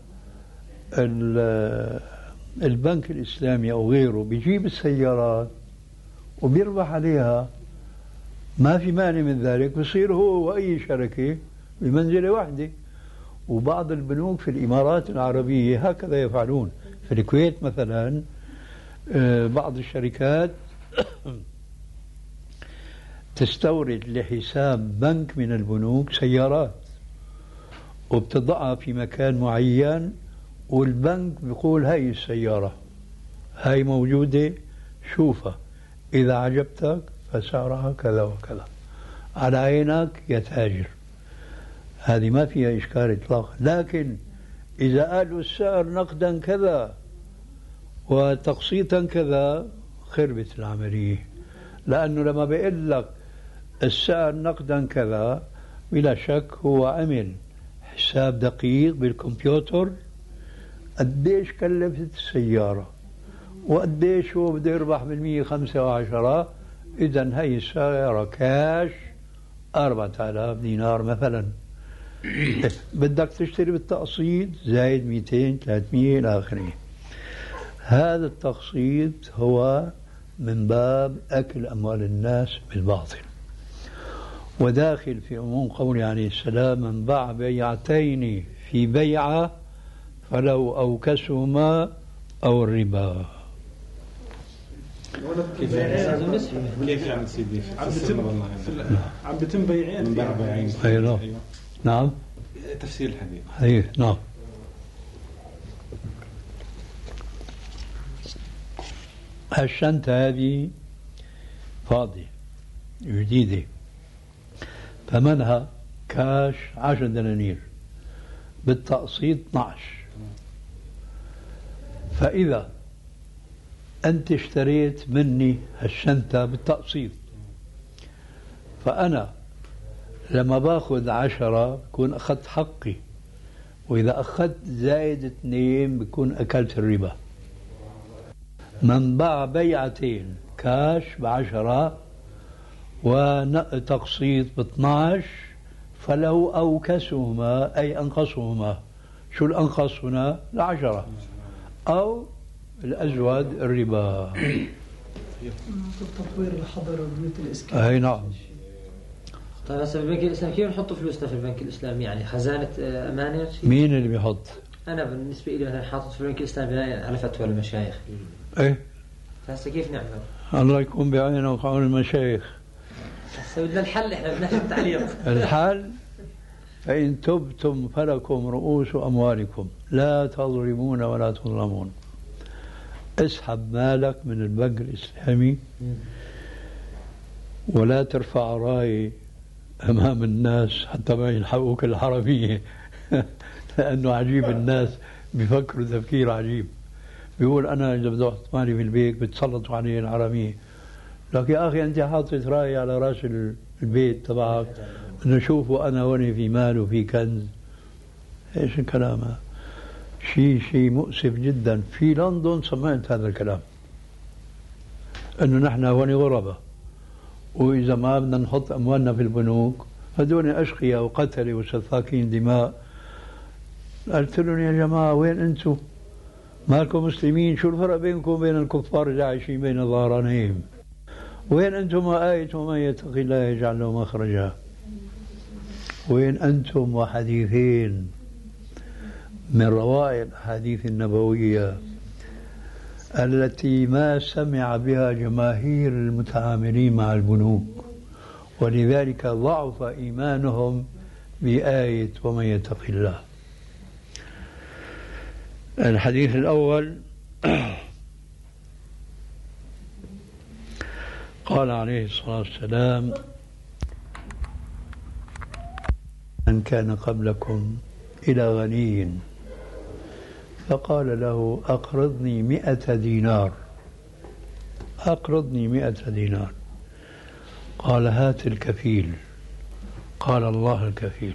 البنك الإسلامي أو غيره بيجيب السيارات وبيربح عليها ما في مانع من ذلك، بصير هو وأي شركة بمنزلة واحدة. وبعض البنوك في الإمارات العربية هكذا يفعلون. في الكويت مثلا بعض الشركات تستورد لحساب بنك من البنوك سيارات وبتضعها في مكان معين، والبنك بيقول هاي السيارة هاي موجودة شوفها، إذا عجبتك فسعرها كذا وكذا، على عينك يا تاجر. هذه ما فيها إشكال إطلاقا. لكن إذا قالوا السعر نقدا كذا وتقسيطا كذا خربت العملية. لأنه لما بيقول لك السعر نقدا كذا بلا شك هو عمل حساب دقيق بالكمبيوتر قديش كلفت السيارة وقديش هو بده يربح بالمية 5 و10. إذا هي السيارة كاش 4000 دينار مثلا، بدك تشتري بالتقسيط زايد 200 300 إلى آخره. هذا التقسيط هو من باب أكل أموال الناس بالباطل، وداخل في عموم قوله عليه السلام: من باع بيعتين في بيعة فلو أوكسهما أو الربا. كيف يعني سيدي؟ عم بتم بيعين من باع بيعين. أيوة. نعم تفسير الحديث. أيه نعم. الشنطة هذه فاضية جديدة، ثمنها كاش 10 دنانير، بالتقسيط 12. فإذا أنت اشتريت مني هالشنطة بالتقسيط، فأنا لما باخذ 10 بكون أخذت حقي، وإذا أخذت زائد 2 بكون أكلت الربا. من باع بيعتين كاش ب10 وتقسيط ب12 فله أوكسهما أي أنقصهما. شو الأنقص هنا؟ 10 أو الأزود الربا. تطوير الحضر والبيوت الإسكان. أي نعم. طيب هسه بالبنك الإسلامي كيف نحط فلوسنا في البنك الإسلامي؟ يعني خزانة أمانة؟ مين اللي بيحط؟ أنا بالنسبة لي مثلا حاطط في البنك الإسلامي على فتوى المشايخ. إيه هسه كيف نعمل؟ الله يكون بعينه وعون المشايخ. هسه بدنا الحل، إحنا بدنا التعليق. الحل: فإن تبتم فلكم رؤوس أموالكم لا تظلمون ولا تظلمون. اسحب مالك من البنك الإسلامي ولا ترفع راي أمام الناس حتى ما يلحقوك الحرامية. لأنه عجيب، الناس بيفكروا تفكير عجيب. بيقول أنا إذا بدي أحط مالي في البيت بتسلطوا علي الحرامية. لكن يا أخي أنت حاطط راي على رأس البيت تبعك إنه شوفوا أنا هون في مال وفي كنز. إيش الكلام هذا؟ شيء مؤسف جدا. في لندن سمعت هذا الكلام، إنه نحن هون غرباء، وإذا ما بدنا نحط أموالنا في البنوك هذول أشقياء وقتلة وسفاكين دماء. قلت لهم يا جماعة وين أنتم؟ مالكم مسلمين؟ شو الفرق بينكم وبين الكفار اللي عايشين بين ظهرانيهم؟ وين أنتم وآية ومن يتق الله يجعل له مخرجا؟ وين أنتم وحديثين من روائع الأحاديث النبوية التي ما سمع بها جماهير المتعاملين مع البنوك، ولذلك ضعف إيمانهم بآية ومن يتق الله. الحديث الأول: قال عليه الصلاة والسلام: من كان قبلكم إلى غني فقال له أقرضني 100 دينار، أقرضني 100 دينار. قال هات الكفيل. قال الله الكفيل.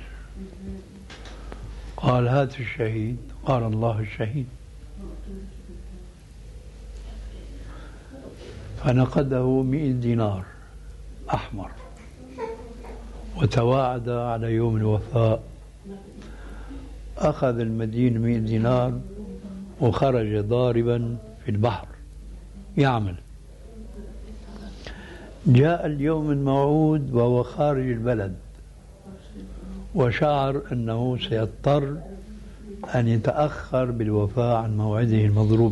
قال هات الشهيد. قال الله الشهيد. فنقده 100 دينار أحمر وتواعد على يوم الوفاء، أخذ المدين 100 دينار وخرج ضاربا في البحر يعمل. جاء اليوم الموعود وهو خارج البلد وشعر أنه سيضطر أن يتأخر بالوفاء عن موعده المضروب.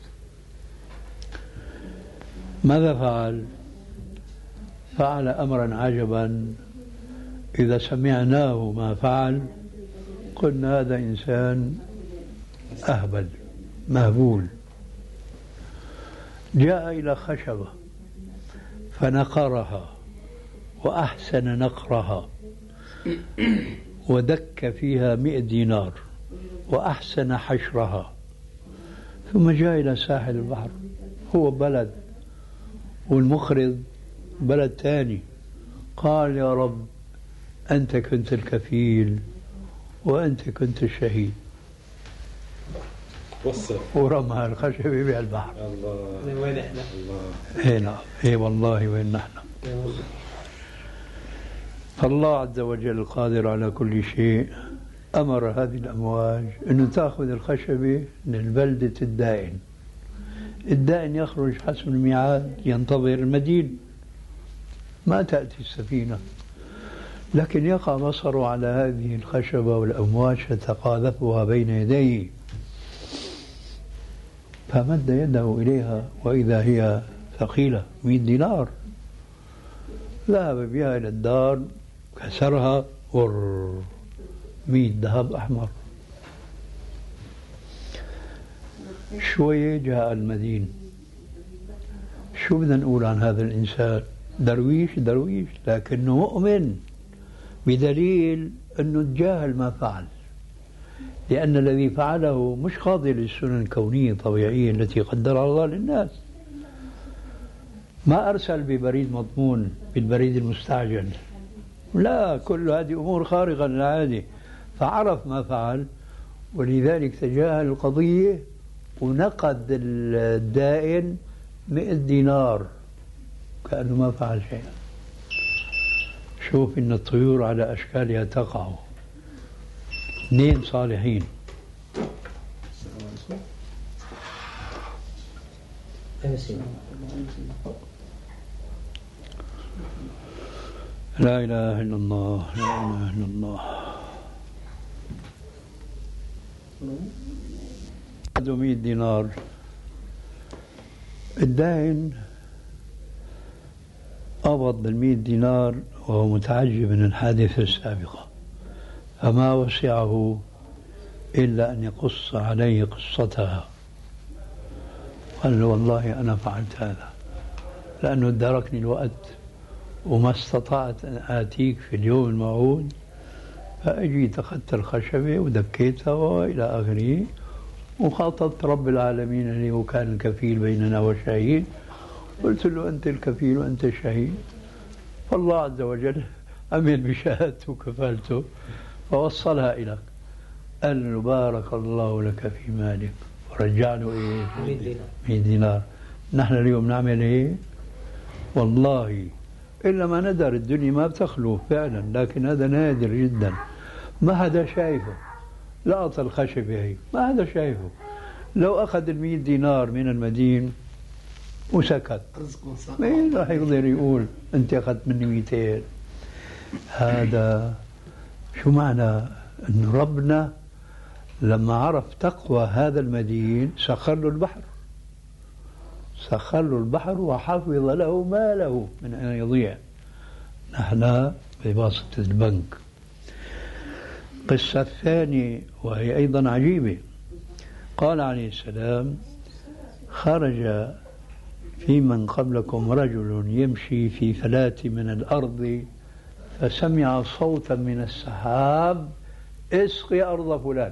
ماذا فعل؟ فعل أمرا عجبا إذا سمعناه ما فعل قلنا هذا إنسان أهبل مهبول. جاء إلى خشبة فنقرها وأحسن نقرها ودك فيها 100 دينار وأحسن حشرها، ثم جاء إلى ساحل البحر، هو بلد والمخرض بلد ثاني، قال يا رب أنت كنت الكفيل وأنت كنت الشهيد، ورمى الخشبة بالبحر. الله وين احنا؟ هنا اي والله وين نحن. فالله عز وجل القادر على كل شيء أمر هذه الأمواج أن تأخذ الخشبة للبلدة الدائن. الدائن يخرج حسب الميعاد، ينتظر المدين، ما تأتي السفينة، لكن يقع بصره على هذه الخشبة والأمواج تتقاذفها بين يديه، فمد يده إليها وإذا هي ثقيلة 100 دينار. ذهب بها إلى الدار كسرها 100 ذهب أحمر. شوية جاء المدين. شو بدنا نقول عن هذا الإنسان؟ درويش لكنه مؤمن، بدليل أنه تجاهل ما فعل، لأن الذي فعله مش قاضي للسنن الكونية الطبيعية التي قدرها الله للناس. ما أرسل ببريد مضمون بالبريد المستعجل، لا، كل هذه أمور خارقة للعادة، فعرف ما فعل ولذلك تجاهل القضية ونقد الدائن 100 دينار كأنه ما فعل شيئا. شوف إن الطيور على أشكالها تقع. 2 صالحين. لا إله إلا الله، لا إله إلا الله. 100 دينار. الدائن قبض 100 دينار وهو متعجب من الحادثة السابقة، فما وسعه إلا أن يقص عليه قصتها. قال له والله أنا فعلت هذا لأنه ادركني الوقت وما استطعت أن آتيك في اليوم الموعود، فأجيت أخذت الخشبة ودكيتها وإلى آخره، وخاطبت رب العالمين اللي هو كان الكفيل بيننا والشهيد، قلت له أنت الكفيل وأنت الشهيد. فالله عز وجل أمن بشهادته وكفالته فوصلها إليك. قال له بارك الله لك في مالك، ورجع له 100 دينار. نحن اليوم نعمل إيه؟ والله إلا ما ندر، الدنيا ما بتخلو فعلا، لكن هذا نادر جدا، ما حدا شايفه. لقط الخشبة هي ما حدا شايفه. لو أخذ 100 دينار من المدين وسكت مين راح يقدر يقول أنت أخذت مني 200؟ هذا شو معنى؟ أن ربنا لما عرف تقوى هذا المدين سخر له البحر وحفظ له ماله من أن يضيع. نحن بواسطة البنك. قصة الثانية وهي أيضا عجيبة. قال عليه السلام خرج في من قبلكم رجل يمشي في فلاة من الأرض فسمع صوتا من السحاب اسقي أرض فلان.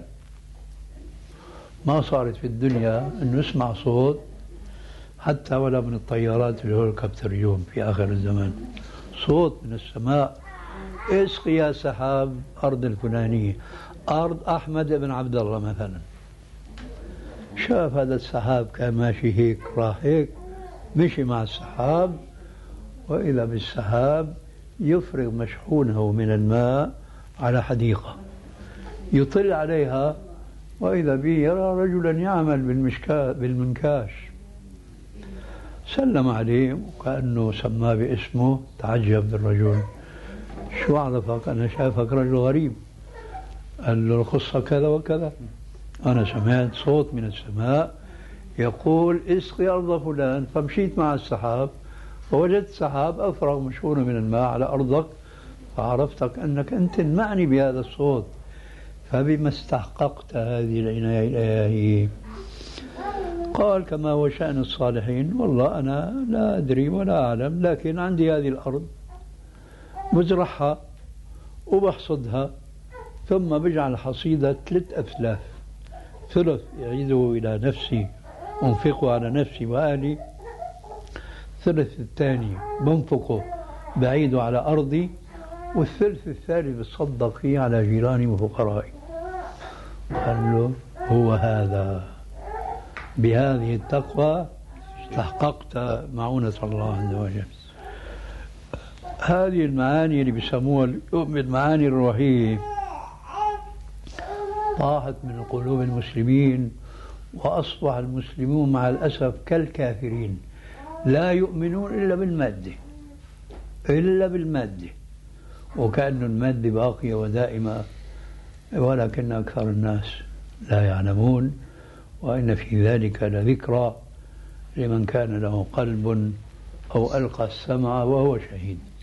ما صارت في الدنيا أنه يسمع صوت حتى ولا من الطيارات الهليكوبتر اليوم في آخر الزمان، صوت من السماء اسقي يا سحاب أرض الفلانية، أرض أحمد بن عبد الله مثلا. شاف هذا السحاب كان ماشي هيك، راح هيك مشي مع السحاب وإذا بالسحاب يفرغ مشحونه من الماء على حديقة، يطل عليها وإذا به يرى رجلا يعمل بالمنكاش، سلم عليه وكأنه سماه باسمه، تعجب الرجل: شو عرفك؟ أنا شايفك رجل غريب. قال له: القصة كذا وكذا، أنا سمعت صوت من السماء يقول اسقي أرض فلان، فمشيت مع السحاب فوجدت سحاب أفرغ مشحونه من الماء على أرضك، فعرفتك أنك أنت المعني بهذا الصوت، فبما استحققت هذه العناية الإلهية؟ قال: كما هو شأن الصالحين، والله أنا لا أدري ولا أعلم، لكن عندي هذه الأرض بزرعها وبحصدها، ثم بجعل حصيدة 3 أثلاث، ثلث يعيده إلى نفسي أنفقه على نفسي وأهلي، الثلث الثاني بنفقه بعيده على أرضي، والثلث الثالث بتصدق فيه على جيراني وفقرائي. قال له: هو هذا، بهذه التقوى استحققت معونة الله عز وجل. هذه المعاني اللي بيسموها المعاني الروحية طاحت من قلوب المسلمين، وأصبح المسلمون مع الأسف كالكافرين، لا يؤمنون إلا بالمادة، إلا بالمادة، وكأن المادة باقية ودائمة، ولكن أكثر الناس لا يعلمون. وإن في ذلك لذكرى لمن كان له قلب أو ألقى السمع وهو شهيد.